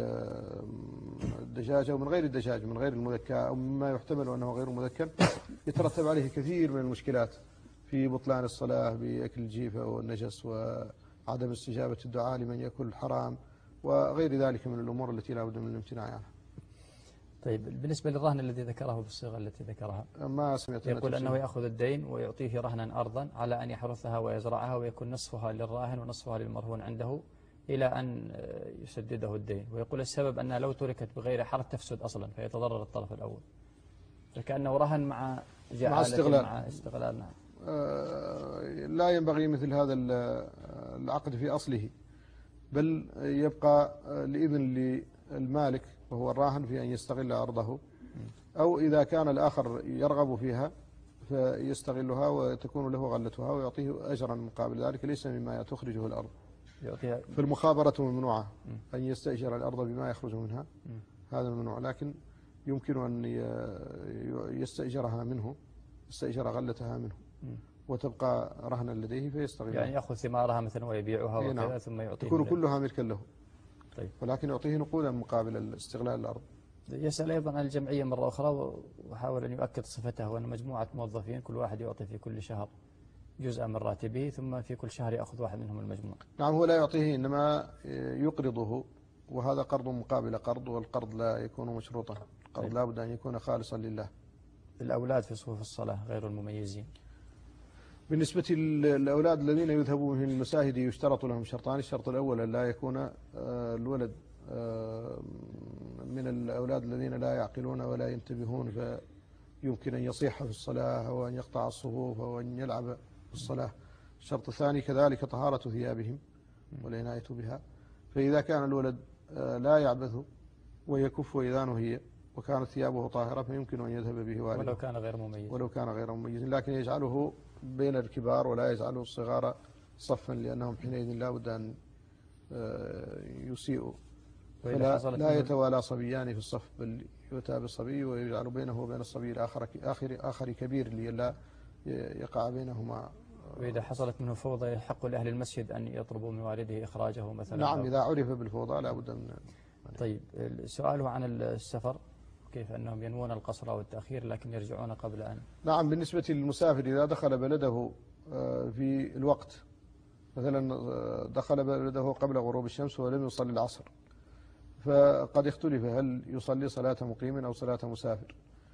الدجاج أو من غير الدجاج، من غير المذكى أو مما يحتمل أنه غير مذكى، يترتب عليه كثير من المشكلات في بطلان الصلاة، بأكل الجيفة والنجس وعدم استجابة الدعاء لمن يأكل الحرام وغير ذلك من الأمور التي لا بد من الامتناع عنها. طيب بالنسبة للرهن الذي ذكره بالصيغة التي ذكرها، ما سمعت. يقول أنه يأخذ الدين ويعطيه رهنا أرضا على أن يحرثها ويزرعها ويكون نصفها للراهن ونصفها للمرهون عنده إلى أن يسدده الدين، ويقول السبب أنها لو تركت بغير حرث تفسد أصلا فيتضرر الطرف الأول، فكأنه رهن مع مع استغلال. مع استغلال. نعم. آه لا ينبغي مثل هذا العقد في أصله، بل يبقى لإذن المالك وهو الراهن في أن يستغل أرضه، أو إذا كان الآخر يرغب فيها فيستغلها وتكون له غلتها ويعطيه أجرا مقابل ذلك، ليس مما تخرجه الأرض. يعطيها فالمخابرة ممنوعة، أن يستأجر الأرض بما يخرج منها، هذا ممنوع. لكن يمكن أن يستأجرها منه، يستأجر غلتها منه وتبقى رهنا لديه فيستغلها، يعني يأخذ ثمارها مثلا ويبيعها وكذا نعم. ثم يعطيه تكون كلها ملكا له. طيب. ولكن يعطيه نقودا مقابل استغلال الأرض. يسأل أيضا عن الجمعية مرة أخرى وحاول أن يؤكد صفتها، وأن مجموعة موظفين كل واحد يعطي في كل شهر جزءا من راتبه، ثم في كل شهر يأخذ واحد منهم المجموع. نعم، هو لا يعطيه إنما يقرضه، وهذا قرض مقابل قرض، والقرض لا يكون مشروطا، القرض طيب. لا بد أن يكون خالصا لله. الأولاد في صفوف الصلاة غير المميزين، بالنسبة للأولاد الذين يذهبون في المساجد يشترط لهم شرطان. الشرط الأول أن لا يكون الولد من الأولاد الذين لا يعقلون ولا ينتبهون، فيمكن أن يصيح في الصلاة أو أن يقطع الصفوف أو أن يلعب في الصلاة. الشرط الثاني كذلك طهارة ثيابهم والعناية بها، فإذا كان الولد لا يعبث ويكف وإذانه هي وكانت ثيابه طاهرة فيمكن أن يذهب به والده ولو كان غير مميز ولو كان غير مميز، لكن يجعله بين الكبار ولا يجعله الصغار صفا، لأنهم حينئذ لا بد أن يسيئوا. فلا لا يتوالى صبيان في الصف، بل يؤتى بالصبي ويجعل بينه وبين الصبي الآخر آخر آخر كبير لئلا يقع بينهما. وإذا حصلت منه فوضى يحق لأهل المسجد أن يطلبوا من والده إخراجه مثلا. نعم، إذا عرف بالفوضى لا بد من. طيب، سؤاله عن السفر، كيف أنهم ينوون القصر أو التأخير لكن يرجعون قبل أن. نعم، بالنسبة للمسافر إذا دخل بلده في الوقت، مثلا دخل بلده قبل غروب الشمس ولم يصلي العصر، فقد يختلف هل يصلي صلاة مقيم أو صلاة مسافر.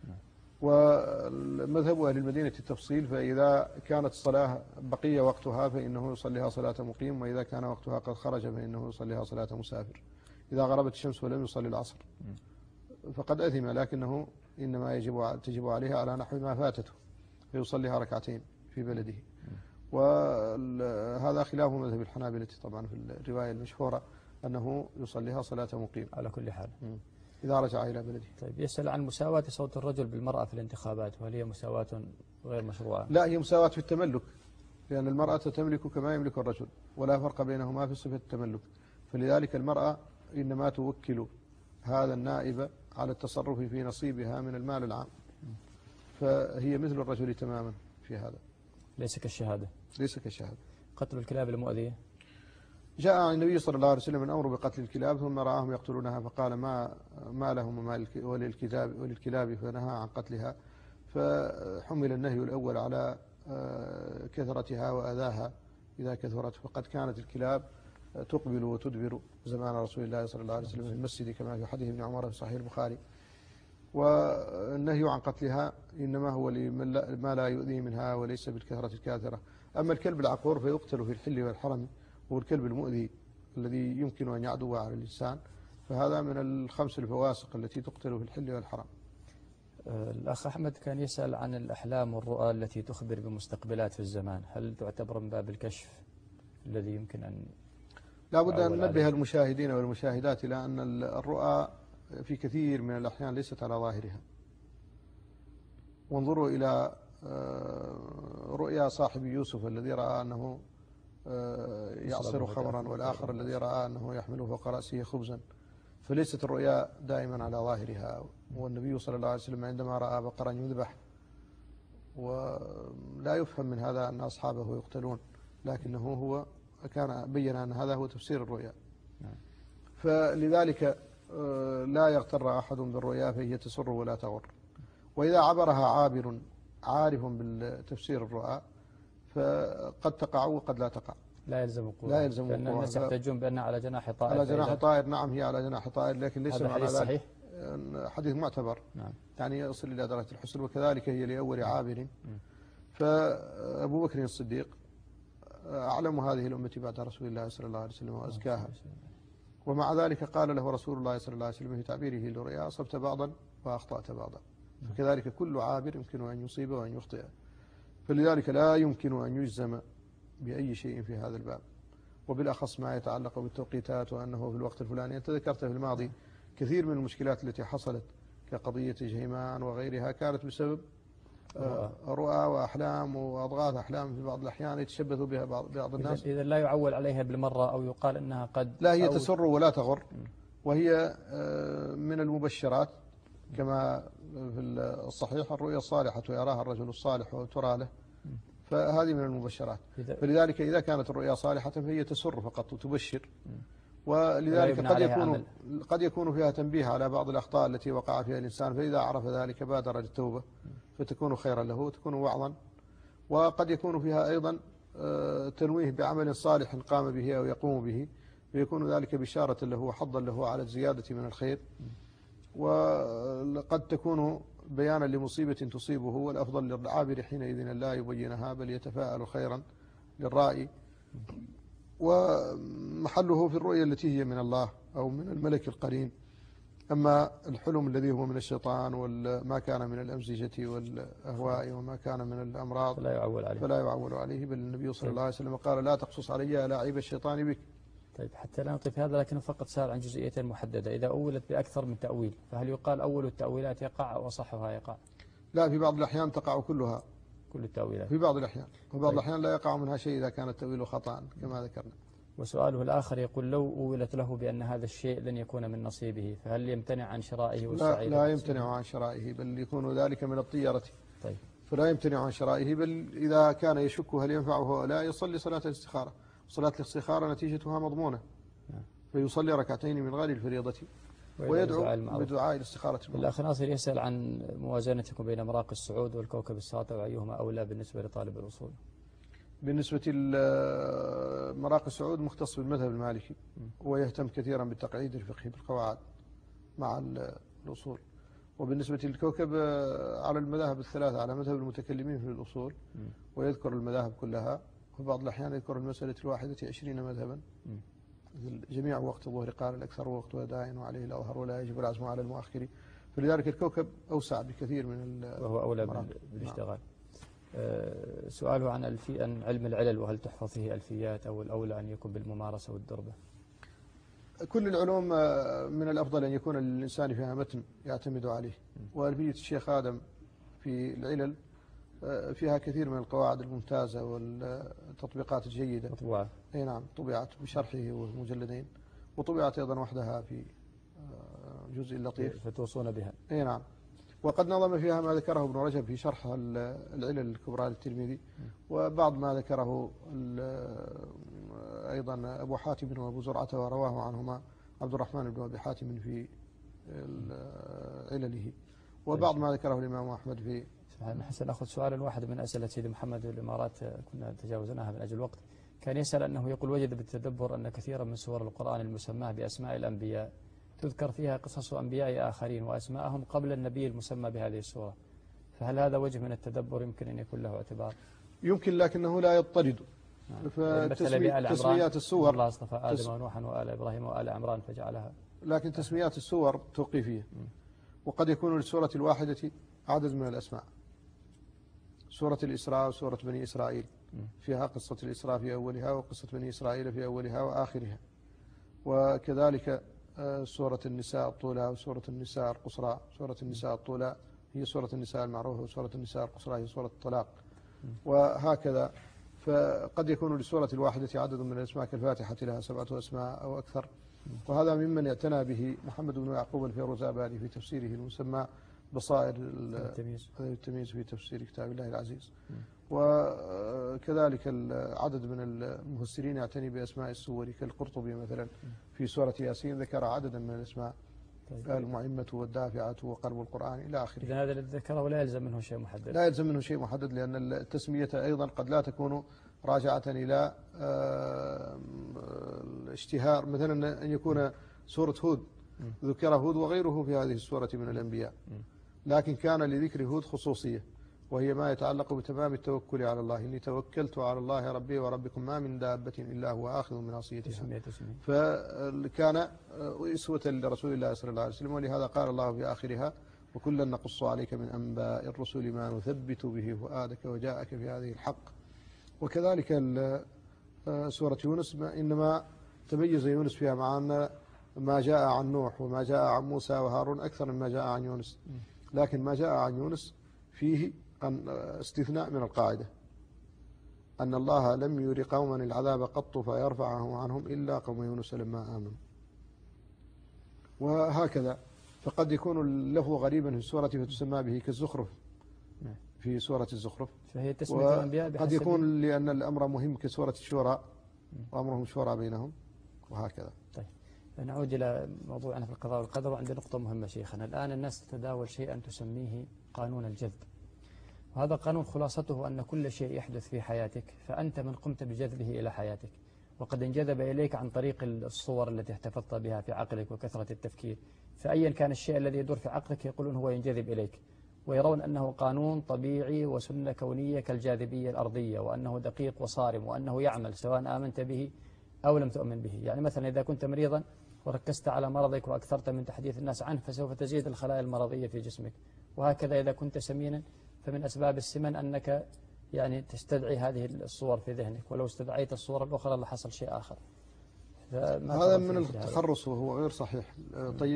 ومذهب أهل المدينة التفصيل، فإذا كانت الصلاة بقي وقتها فإنه يصليها صلاة مقيم، وإذا كان وقتها قد خرج فإنه يصليها صلاة مسافر. إذا غربت الشمس ولم يصلي العصر فقد أثم، لكنه إنما يجب تجب عليها على نحو ما فاتته فيصليها ركعتين في بلده. وهذا خلاف مذهب الحنابلة طبعا في الرواية المشهورة أنه يصليها صلاة مقيم على كل حال إذا رجع إلى بلده. طيب، يسأل عن مساواة صوت الرجل بالمرأة في الانتخابات، وهل هي مساواة غير مشروعة؟ لا، هي مساواة في التملك، لأن المرأة تملك كما يملك الرجل ولا فرق بينهما في صفة التملك، فلذلك المرأة إنما توكل هذا النائب على التصرف في نصيبها من المال العام، فهي مثل الرجل تماما في هذا. ليس كالشهادة. ليس كالشهادة. قتل الكلاب المؤذية، جاء عن النبي صلى الله عليه وسلم الأمر بقتل الكلاب، ثم رآهم يقتلونها فقال ما ما لهم وما وللكلاب وللكلاب فنهى عن قتلها، فحمل النهي الأول على كثرتها وأذاها إذا كثرت، فقد كانت الكلاب تقبل وتدبر زمان رسول الله صلى الله عليه وسلم في المسجد كما في حديث ابن عمر في صحيح البخاري. والنهي عن قتلها إنما هو لما لا يؤذي منها وليس بالكثرة الكاثرة. أما الكلب العقور فيقتل في الحل والحرم، والكلب المؤذي الذي يمكن أن يعدو على الإنسان، فهذا من الخمس الفواسق التي تقتل في الحل والحرم. الأخ أحمد كان يسأل عن الأحلام والرؤى التي تخبر بمستقبلات في الزمان، هل تعتبر من باب الكشف الذي يمكن أن لا بد أن ننبه المشاهدين والمشاهدات إلى أن الرؤى في كثير من الأحيان ليست على ظاهرها. وانظروا إلى رؤيا صاحب يوسف الذي رأى أنه يعصر خمرا، والآخر الذي رأى أنه يحمل فوق رأسه خبزا، فليست الرؤيا دائما على ظاهرها. والنبي صلى الله عليه وسلم عندما رأى بقرا يذبح ولا يفهم من هذا أن أصحابه يقتلون، لكنه هو كان بين أن هذا هو تفسير الرؤيا. فلذلك لا يغتر أحد بالرؤيا فهي تسر ولا تغر. وإذا عبرها عابر عارف بالتفسير الرؤى فقد تقع وقد لا تقع، لا يلزم وقوعها، لا يلزم وقوعها. لأن الناس يحتجون بأنها على جناح طائر. على جناح طائر، نعم هي على جناح طائر، لكن ليس على ذلك صحيح. حديث معتبر، نعم. يعني يصل إلى درجة الحسن. وكذلك هي لأول عابر. فأبو بكر الصديق أعلم هذه الأمة بعد رسول الله صلى الله عليه وسلم وأزكاها، ومع ذلك قال له رسول الله صلى الله عليه وسلم في تعبيره للرؤيا أصبت بعضا وأخطأت بعضا. فكذلك كل عابر يمكن أن يصيب وأن يخطئ، فلذلك لا يمكن أن يجزم بأي شيء في هذا الباب، وبالأخص ما يتعلق بالتوقيتات وأنه في الوقت الفلاني. أنت ذكرت في الماضي كثير من المشكلات التي حصلت كقضية جهيمان وغيرها كانت بسبب رؤى وأحلام وأضغاث أحلام في بعض الأحيان يتشبث بها بعض, بعض الناس. إذا لا يعول عليها بالمرة أو يقال أنها قد لا، هي تسر ولا تغر، وهي من المبشرات كما في الصحيح الرؤيا الصالحة يراها الرجل الصالح وترى له، فهذه من المبشرات. فلذلك إذا كانت الرؤيا صالحة فهي تسر فقط وتبشر، ولذلك قد يكون قد يكون فيها تنبيه على بعض الأخطاء التي وقع فيها الإنسان، فإذا عرف ذلك بادر للتوبة فتكون خيرا له وتكون وعظا. وقد يكون فيها أيضا تنويه بعمل صالح قام به أو يقوم به، فيكون ذلك بشارة له وحظا له على الزيادة من الخير. وقد تكون بيانا لمصيبة تصيبه، والأفضل للعابر حينئذ لا يبينها بل يتفاءل خيرا للرائي، ومحله في الرؤية التي هي من الله أو من الملك القرين. أما الحلم الذي هو من الشيطان وما كان من الأمزجة والأهواء وما كان من الأمراض فلا يعول عليه فلا يعول عليه بل النبي صلى الله عليه وسلم قال لا تقصص علي لاعب الشيطان بك. طيب، حتى لا نطيف هذا، لكن فقط سأل عن جزئية محددة. إذا أولت بأكثر من تأويل فهل يقال أول التأويلات يقع وصحها يقع؟ لا، في بعض الأحيان تقع كلها، كل التأويلات في بعض الأحيان، وفي بعض طيب. الأحيان لا يقع منها شيء إذا كان التأويل خطأ كما ذكرنا. وسؤاله الآخر يقول لو أولت له بأن هذا الشيء لن يكون من نصيبه فهل يمتنع عن شرائه والسعي؟ لا, لا يمتنع عن شرائه بل يكون ذلك من الطيرة. طيب. فلا يمتنع عن شرائه، بل إذا كان يشك هل ينفعه أو لا يصلي صلاة الاستخارة. صلاة الاستخارة نتيجتها مضمونة، فيصلي ركعتين من غير الفريضة ويدعو بدعاء الاستخارة. الأخ ناصر يسأل عن موازنتكم بين مراقي الصعود والكوكب الساطع وأيهما أولى بالنسبة لطالب الأصول؟ بالنسبة لمراقي الصعود مختص بالمذهب المالكي، ويهتم كثيرا بالتقعيد الفقهي بالقواعد مع الأصول. وبالنسبة للكوكب على المذاهب الثلاثة، على مذهب المتكلمين في الأصول ويذكر المذاهب كلها، وبعض الأحيان يذكر المسألة الواحدة عشرين مذهبا. جميع وقت الظهر قال الأكثر وقتها داعٍ وعليه الأظهر ولا يجب العزم على المؤخر. فلذلك الكوكب أوسع بكثير من وهو أولى بالاشتغال. أه سؤاله عن الفي عن علم العلل، وهل تحفظ فيه ألفيات أو الأولى أن يكون بالممارسة والدربة؟ كل العلوم من الأفضل أن يكون للإنسان فيها متن يعتمد عليه، وألفية الشيخ آدم في العلل فيها كثير من القواعد الممتازة والتطبيقات الجيدة. مطبوعة؟ أي نعم، طبعت بشرحه ومجلدين، وطبعت أيضا وحدها في جزء لطيف فتوصون بها. أي نعم. وقد نظم فيها ما ذكره ابن رجب في شرح العلل الكبرى للترمذي، وبعض ما ذكره أيضا أبو حاتم وأبو زرعة ورواه عنهما عبد الرحمن بن أبي حاتم في علله، وبعض ما ذكره الإمام أحمد في. حسن، أخذ سؤالا واحد من أسئلة سيدي محمد والإمارات كنا تجاوزناها من أجل الوقت. كان يسأل أنه يقول وجد بالتدبر أن كثيرا من سور القرآن المسماة بأسماء الأنبياء تذكر فيها قصص أنبياء آخرين وأسماءهم قبل النبي المسمى بهذه السورة، فهل هذا وجه من التدبر يمكن أن يكون له اعتبار؟ يمكن، لكنه لا يضطرد. فتسميات السور الله اصطفى آدم ونوحا وآل إبراهيم وآل عمران فجعلها، لكن تسميات السور توقيفية، وقد يكون للسورة الواحدة عدد من الأسماء. سورة الإسراء وسورة بني إسرائيل فيها قصة الإسراء في أولها وقصة بني إسرائيل في أولها وآخرها، وكذلك سورة النساء الطولاء وسورة النساء القصرى. سورة النساء الطولاء هي سورة النساء المعروفة، وسورة النساء القصرى هي سورة الطلاق، وهكذا. فقد يكون للسورة الواحدة عدد من الأسماء كالفاتحة لها سبعة أسماء أو أكثر. وهذا ممن اعتنى به محمد بن يعقوب الفيروزابادي في تفسيره المسمى بصائر التمييز في تفسير كتاب الله العزيز. وكذلك عدد من المفسرين يعتني بأسماء السور كالقرطبي مثلا في سورة ياسين ذكر عددا من الأسماء، المعمة والدافعة وقرب القرآن إلى آخره. إذن هذا الذي ذكره ولا يلزم منه شيء محدد؟ لا يلزم منه شيء محدد، لأن التسمية أيضا قد لا تكون راجعة إلى الاشتهار، مثلا أن يكون سورة هود ذكر هود وغيره في هذه السورة من الأنبياء، لكن كان لذكر هود خصوصية، وهي ما يتعلق بتمام التوكل على الله. إني توكلت على الله ربي وربكم ما من دابة إلا هو آخذ من ناصيتها. فكان أسوة لرسول الله صلى الله عليه وسلم، ولهذا قال الله في آخرها وكلا نقص عليك من أنباء الرسل ما نثبت به فؤادك وجاءك في هذه الحق. وكذلك سورة يونس إنما تميز يونس فيها مع أن ما جاء عن نوح وما جاء عن موسى وهارون أكثر مما جاء عن يونس، لكن ما جاء عن يونس فيه استثناء من القاعدة أن الله لم ير قوما العذاب قط فيرفعه عنهم إلا قوم يونس لما آمنوا، وهكذا. فقد يكون اللفظ غريبا في السورة فتسمى به كالزخرف في سورة الزخرف، فهي تسمية الأنبياء قد يكون لأن الأمر مهم كسورة الشورى وأمرهم شورى بينهم، وهكذا. طيب نعود إلى موضوعنا في القضاء والقدر، وعندي نقطة مهمة شيخنا. الآن الناس تتداول شيئا تسميه قانون الجذب، وهذا قانون خلاصته أن كل شيء يحدث في حياتك فأنت من قمت بجذبه إلى حياتك، وقد انجذب إليك عن طريق الصور التي احتفظت بها في عقلك وكثرة التفكير، فأيا كان الشيء الذي يدور في عقلك يقولون هو ينجذب إليك، ويرون أنه قانون طبيعي وسنة كونية كالجاذبية الأرضية، وأنه دقيق وصارم، وأنه يعمل سواء آمنت به أو لم تؤمن به. يعني مثلا إذا كنت مريضا وركزت على مرضك وأكثرت من تحديث الناس عنه فسوف تزيد الخلايا المرضية في جسمك، وهكذا إذا كنت سمينا فمن أسباب السمن أنك يعني تستدعي هذه الصور في ذهنك، ولو استدعيت الصور الأخرى لحصل شيء أخر. هذا من التخرص وهو غير صحيح. طيب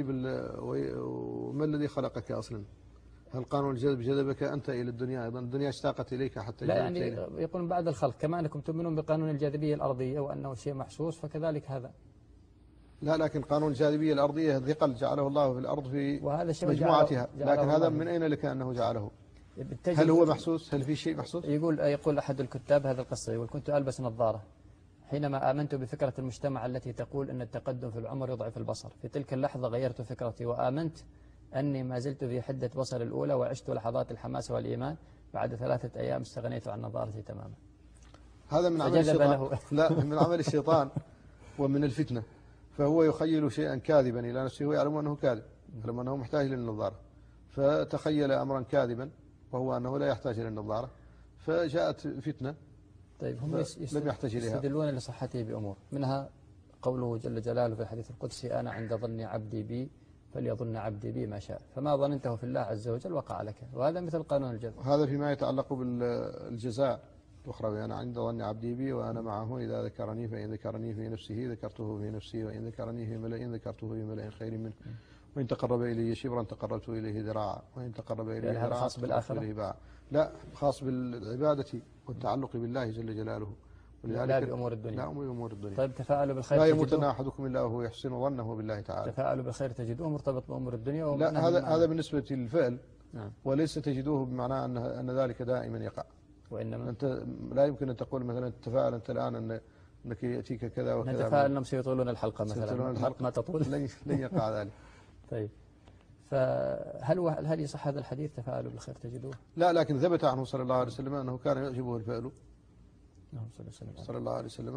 وما الذي خلقك أصلا؟ هل قانون الجذب جذبك أنت إلى الدنيا أيضا؟ الدنيا اشتاقت إليك حتى لا يعني يقولون بعد الخلق كما أنكم تؤمنون بقانون الجاذبية الأرضية وأنه شيء محسوس فكذلك هذا. لا لكن قانون الجاذبية الأرضية ثقل جعله الله في الأرض في مجموعتها، لكن هذا من أين لك أنه جعله؟ هل هو محسوس؟ هل في شيء محسوس؟ يقول يقول أحد الكتاب هذا القصة، يقول كنت ألبس نظارة حينما آمنت بفكرة المجتمع التي تقول أن التقدم في العمر يضعف البصر. في تلك اللحظة غيرت فكرتي وآمنت أني ما زلت في حدة بصر الأولى، وعشت لحظات الحماس والإيمان. بعد ثلاثة أيام استغنيت عن نظارتي تماما. هذا من عمل الشيطان. لا من عمل الشيطان ومن الفتنة، فهو يخيل شيئا كاذبا إلى نفسه ويعلم أنه كاذب، يعلم أنه محتاج للنظارة، فتخيل أمرا كاذبا وهو أنه لا يحتاج للنظارة، فجاءت فتنة. طيب هم لم يحتاج إليها، يستدلون لصحته بأمور، منها قوله جل جلاله في الحديث القدسي أنا عند ظن عبدي بي فليظن عبدي بي ما شاء، فما ظننته في الله عز وجل وقع لك، وهذا مثل قانون الجذب. هذا فيما يتعلق بالجزاء الأخروي، أنا عند ظن عبدي بي وأنا معه إذا ذكرني، فإن ذكرني في نفسه ذكرته في نفسي، وإن ذكرني في ملأ ذكرته في ملأ خير منه، وإن تقرب إليه شبرا تقربت إليه ذراعا، وإن تقرب إليه يعني ذراعا خاص بالآخرة؟ إليه باعا. لا خاص بالعبادة والتعلق بالله جل جلاله، لا بأمور الدنيا. لا أمور الدنيا. طيب تفاءلوا بالخير لا يموتن أحدكم إلا وهو يحسن ظنه بالله تعالى. تفاءلوا بالخير تجدوه مرتبط بأمور الدنيا. لا هذا هذا بالنسبة للفعل. نعم. وليس تجدوه بمعنى أن أن ذلك دائما يقع. وإنما أنت لا يمكن أن تقول مثلا تتفاءل أنت الآن أن أنك يأتيك كذا وكذا. نتفاءل أنهم سيطولون الحلقة مثلا. سيطولون الحلقة ما تطول. لن يقع ذلك. طيب فهل هل يصح هذا الحديث تفاءلوا بالخير تجدوه؟ لا لكن ثبت عنه صلى الله عليه وسلم أنه كان يعجبه الفعل. نعم صلى الله عليه وسلم،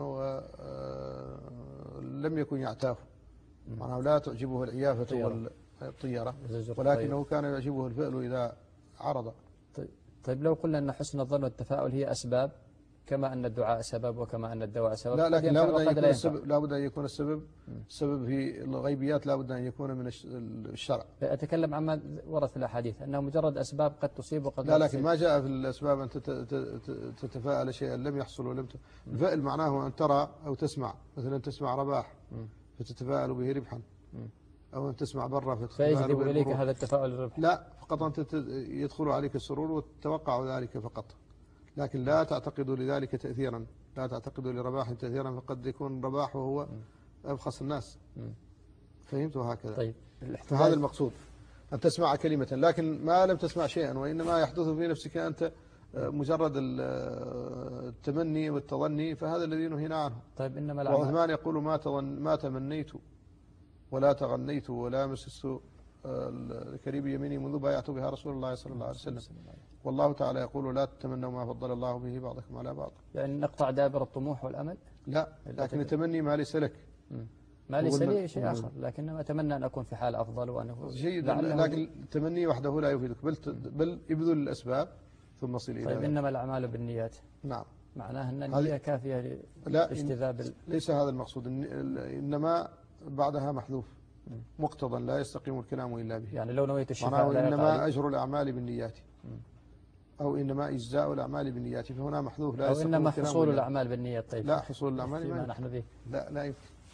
ولم يكن يعتاف، معناه لا تعجبه العيافة والطيرة، ولكنه كان يعجبه الفعل إذا عرض. طيب, طيب لو قلنا أن حسن الظن والتفاؤل هي أسباب، كما أن الدعاء سبب وكما أن الدواء سبب. لا لكن لابد أن يكون السبب لابد أن يكون السبب السبب في الغيبيات لابد أن يكون من الشرع. أتكلم عما ورد في الأحاديث أنه مجرد أسباب قد تصيب وقد لا لكن ما جاء في الأسباب أن تتفاءل شيئا لم يحصل ولم ت... الفعل معناه أن ترى أو تسمع، مثلا تسمع رباح فتتفاءل به ربحا، أو أن تسمع برا فتتفاءل به فيجذب إليك هذا التفاؤل الربح. لا فقط أنت يدخل عليك السرور وتتوقع ذلك فقط، لكن لا تعتقد لذلك تأثيرا، لا تعتقد لرباح تأثيرا، فقد يكون رباح وهو أبخس الناس. فهمت هكذا. طيب فهذا المقصود أن تسمع كلمة، لكن ما لم تسمع شيئا وإنما يحدث في نفسك أنت مجرد التمني والتظني، فهذا الذي نهينا عنه. طيب إنما وعثمان يقول ما تظن ما تمنيت ولا تغنيت ولا مسست الكريم يميني منذ بايعت بها رسول الله صلى الله عليه وسلم، والله تعالى يقول لا تتمنوا ما فضل الله به بعضكم على بعض. يعني نقطع دابر الطموح والأمل؟ لا لكن التمني ما ليس لك. ما ليس لي شيء آخر، لكنما أتمنى أن أكون في حال أفضل وأن جيد، لكن التمني وحده لا يفيدك، بل بل ابذل الأسباب ثم صل إلى. طيب إنما الأعمال بالنيات. نعم. معناه أن النية كافية لاجتذاب. لا ليس هذا المقصود، إنما بعدها محذوف مقتضى لا يستقيم الكلام إلا به. يعني لو نويت الشفاء لا إنما أجر الأعمال بالنيات، أو إنما إجزاء الأعمال بالنيات، فهنا محذوف لا يستقيم الكلام. أو إنما حصول الأعمال بالنيات. طيب لا حصول الأعمال ما نحن به. لا لا يمكن.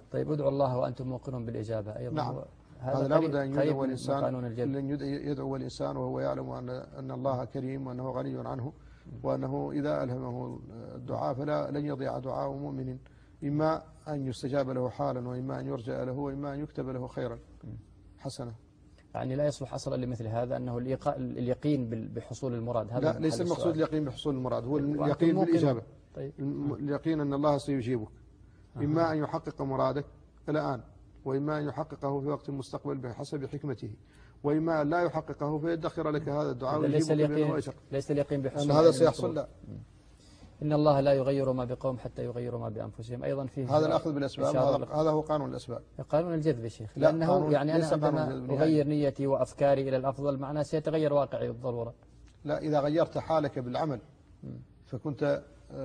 طيب ادعوا الله وأنتم موقنون بالإجابة أيضا. نعم. هو هذا لابد أن يدعو قانون الإنسان، الجد. لن يدعو الإنسان وهو يعلم أن أن الله كريم وأنه غني عنه، وأنه إذا ألهمه الدعاء فلا لن يضيع دعاء مؤمن، إما أن يستجاب له حالا وإما أن يرجى له وإما أن يكتب له خيرا حسنا. يعني لا يصلح أصلا لمثل هذا أنه اليقين بحصول المراد. هذا لا، ليس المقصود اليقين بحصول المراد، هو اليقين بالإجابة. طيب. اليقين أن الله سيجيبك، إما أن يحقق مرادك الآن وإما أن يحققه في وقت مستقبل بحسب حكمته، وإما أن لا يحققه فيدخر لك هذا الدعاء ليس اليقين ليس اليقين بحصول هذا سيحصل. لا، إن الله لا يغير ما بقوم حتى يغيروا ما بأنفسهم. أيضا فيه هذا الأخذ بالأسباب، هذا هو قانون الأسباب، قانون الجذب يا شيخ. لأنه يعني أنا عندما أغير نيتي وأفكاري إلى الأفضل معناه سيتغير واقعي بالضرورة. لا، إذا غيرت حالك بالعمل فكنت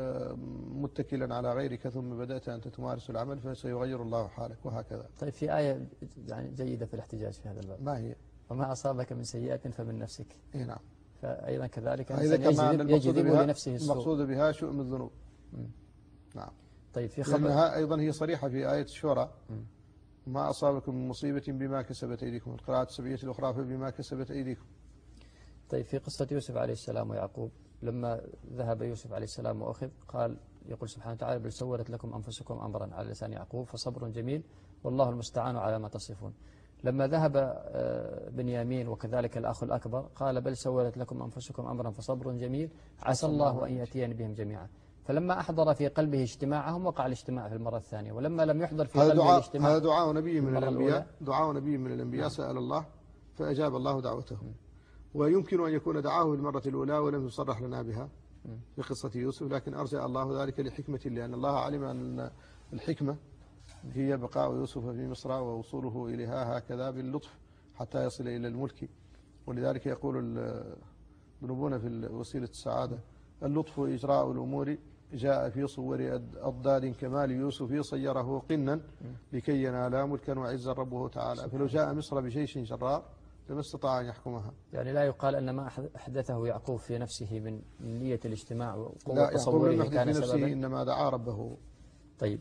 متكلا على غيرك ثم بدأت أنت تمارس العمل فسيغير الله حالك، وهكذا. طيب في آية يعني جيدة في الاحتجاج في هذا الباب. ما هي؟ وما أصابك من سيئة فمن نفسك. إيه نعم. فأيضا كذلك يجذب, يجذب لنفسه السوء. المقصود بها شؤم الذنوب. م. نعم. طيب في خبر لأنها أيضا هي صريحة في آية الشورى: ما أصابكم من مصيبة بما كسبت أيديكم. القراءة السبعية الأخرى فبما كسبت أيديكم. طيب في قصة يوسف عليه السلام ويعقوب، لما ذهب يوسف عليه السلام وأخذ، قال يقول سبحانه وتعالى: بل سولت لكم أنفسكم أمرا، على لسان يعقوب، فصبر جميل والله المستعان على ما تصفون. لما ذهب بنيامين وكذلك الأخ الأكبر قال: بل سولت لكم أنفسكم أمرا فصبر جميل عسى الله أن يأتيني بهم جميعا. فلما أحضر في قلبه اجتماعهم وقع الاجتماع في المرة الثانية، ولما لم يحضر في قلبه الاجتماع. هذا دعاء نبي من الأنبياء، دعاء نبي من الأنبياء سأل الله فأجاب الله دعوته. ويمكن أن يكون دعاه في المرة الأولى ولم يصرح لنا بها في قصة يوسف، لكن أرجع الله ذلك لحكمة، لأن الله علم أن الحكمة هي بقاء يوسف في مصر ووصوله إليها هكذا باللطف حتى يصل إلى الملك. ولذلك يقول ابن في وسيلة السعادة: اللطف إجراء الأمور جاء في صور أضداد كمال يوسف صيره قنا لكي ينال ملكا وعزا ربه تعالى. فلو جاء مصر بجيش جرار لما استطاع أن يحكمها. يعني لا يقال أن ما أحدثه يعقوب في نفسه من نية الاجتماع وقوة تصوره كان في سببا، إنما دعا ربه. طيب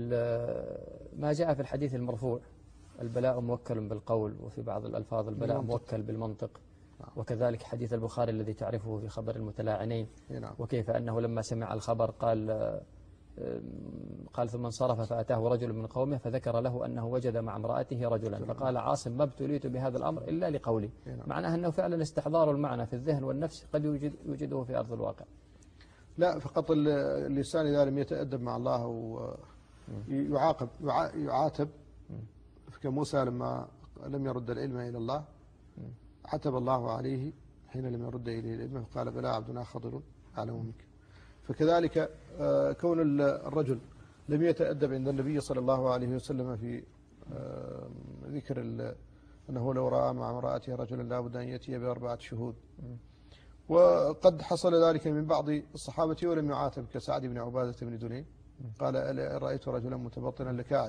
ما جاء في الحديث المرفوع: البلاء موكل بالقول، وفي بعض الألفاظ البلاء موكل بالمنطق. وكذلك حديث البخاري الذي تعرفه في خبر المتلاعنين، وكيف أنه لما سمع الخبر قال قال ثم انصرف فأتاه رجل من قومه فذكر له أنه وجد مع امرأته رجلا، فقال عاصم: ما ابتليت بهذا الأمر إلا لقولي. معناه أنه فعلا استحضار المعنى في الذهن والنفس قد يوجد يوجده في أرض الواقع. لا، فقط اللسان إذا لم يتأدب مع الله ويعاقب يعاتب، كموسى لما لم يرد العلم إلى الله عتب الله عليه حين لم يرد إليه العلم، فقال: بلى عبدنا خضر أعلم منك. فكذلك كون الرجل لم يتأدب عند النبي صلى الله عليه وسلم في ذكر أنه لو رأى مع امرأته رجلا لا بد أن يأتي بأربعة شهود، وقد حصل ذلك من بعض الصحابة ولم يعاتب، كسعد بن عبادة بن دنين قال: رأيت رجلا متبطنا لكاعي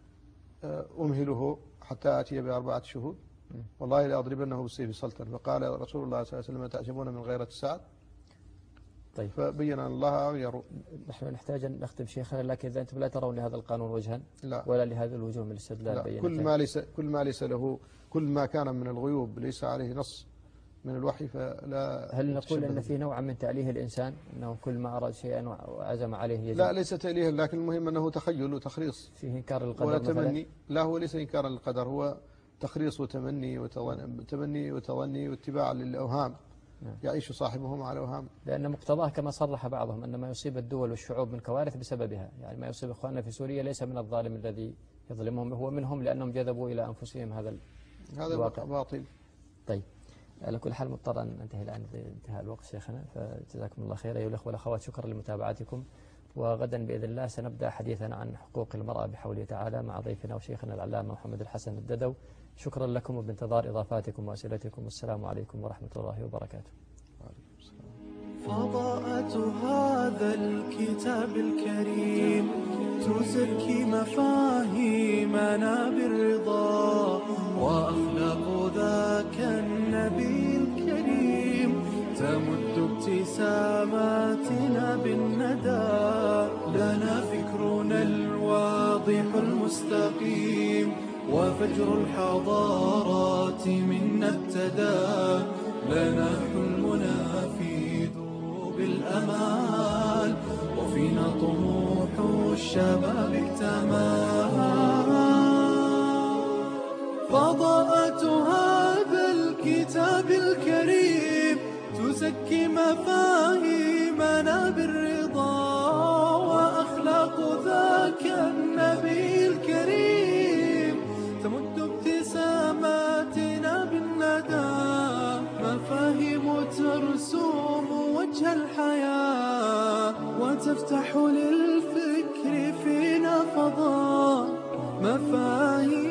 أمهله حتى آتي بأربعة شهود والله لأضربنه بالسيف سلطا. فقال رسول الله صلى الله عليه وسلم: تعجبون من غيرة سعد؟ طيب. فبين أن الله أغير. نحن نحتاج أن نختم شيخنا، لكن إذا أنتم لا ترون لهذا القانون وجها لا. ولا لهذا الوجوه من الاستدلال، كل ما ليس كل ما ليس له كل ما كان من الغيوب ليس عليه نص من الوحي فلا. هل نقول أن في نوع من تأليه الإنسان، أنه كل ما أراد شيئا وعزم عليه يجب؟ لا، ليس تأليه، لكن المهم أنه تخيل وتخريص. فيه إنكار للقدر وتمني. لا، هو ليس إنكارا للقدر، هو تخريص وتمني وتمني وتظني واتباع للأوهام. نعم. يعيش صاحبه مع الأوهام. لأن مقتضاه كما صرح بعضهم أن ما يصيب الدول والشعوب من كوارث بسببها، يعني ما يصيب إخواننا في سوريا ليس من الظالم الذي يظلمهم، هو منهم لأنهم جذبوا إلى أنفسهم هذا هذا الواقع. باطل. طيب، على كل حال مضطر أن ننتهي الآن انتهاء الوقت شيخنا، فجزاكم الله خير أيها الأخوة والأخوات، شكرا لمتابعتكم. وغدا بإذن الله سنبدأ حديثنا عن حقوق المرأة بحوله تعالى مع ضيفنا وشيخنا العلامة محمد الحسن الددو. شكرا لكم وبانتظار إضافاتكم وأسئلتكم، والسلام عليكم ورحمة الله وبركاته. فضاءة هذا الكتاب الكريم تزكي مفاهيمنا بالرضا، وأخلاق ذاك النبي الكريم تمد ابتساماتنا بالندى. لنا فكرنا الواضح مستقيم، وفجر الحضارات منا ابتدى، لنا حلمنا في دروب الأمال، وفينا طموح الشباب اكتمل. فضاءة هذا الكتاب الكريم تزكي مفاهيمنا بالرضا، وأخلاق ذاك النبي الكريم تمد ابتساماتنا بالندى، مفاهيم ترسوم وجه الحياة، وتفتح للفكر فينا فضاء، مفاهيم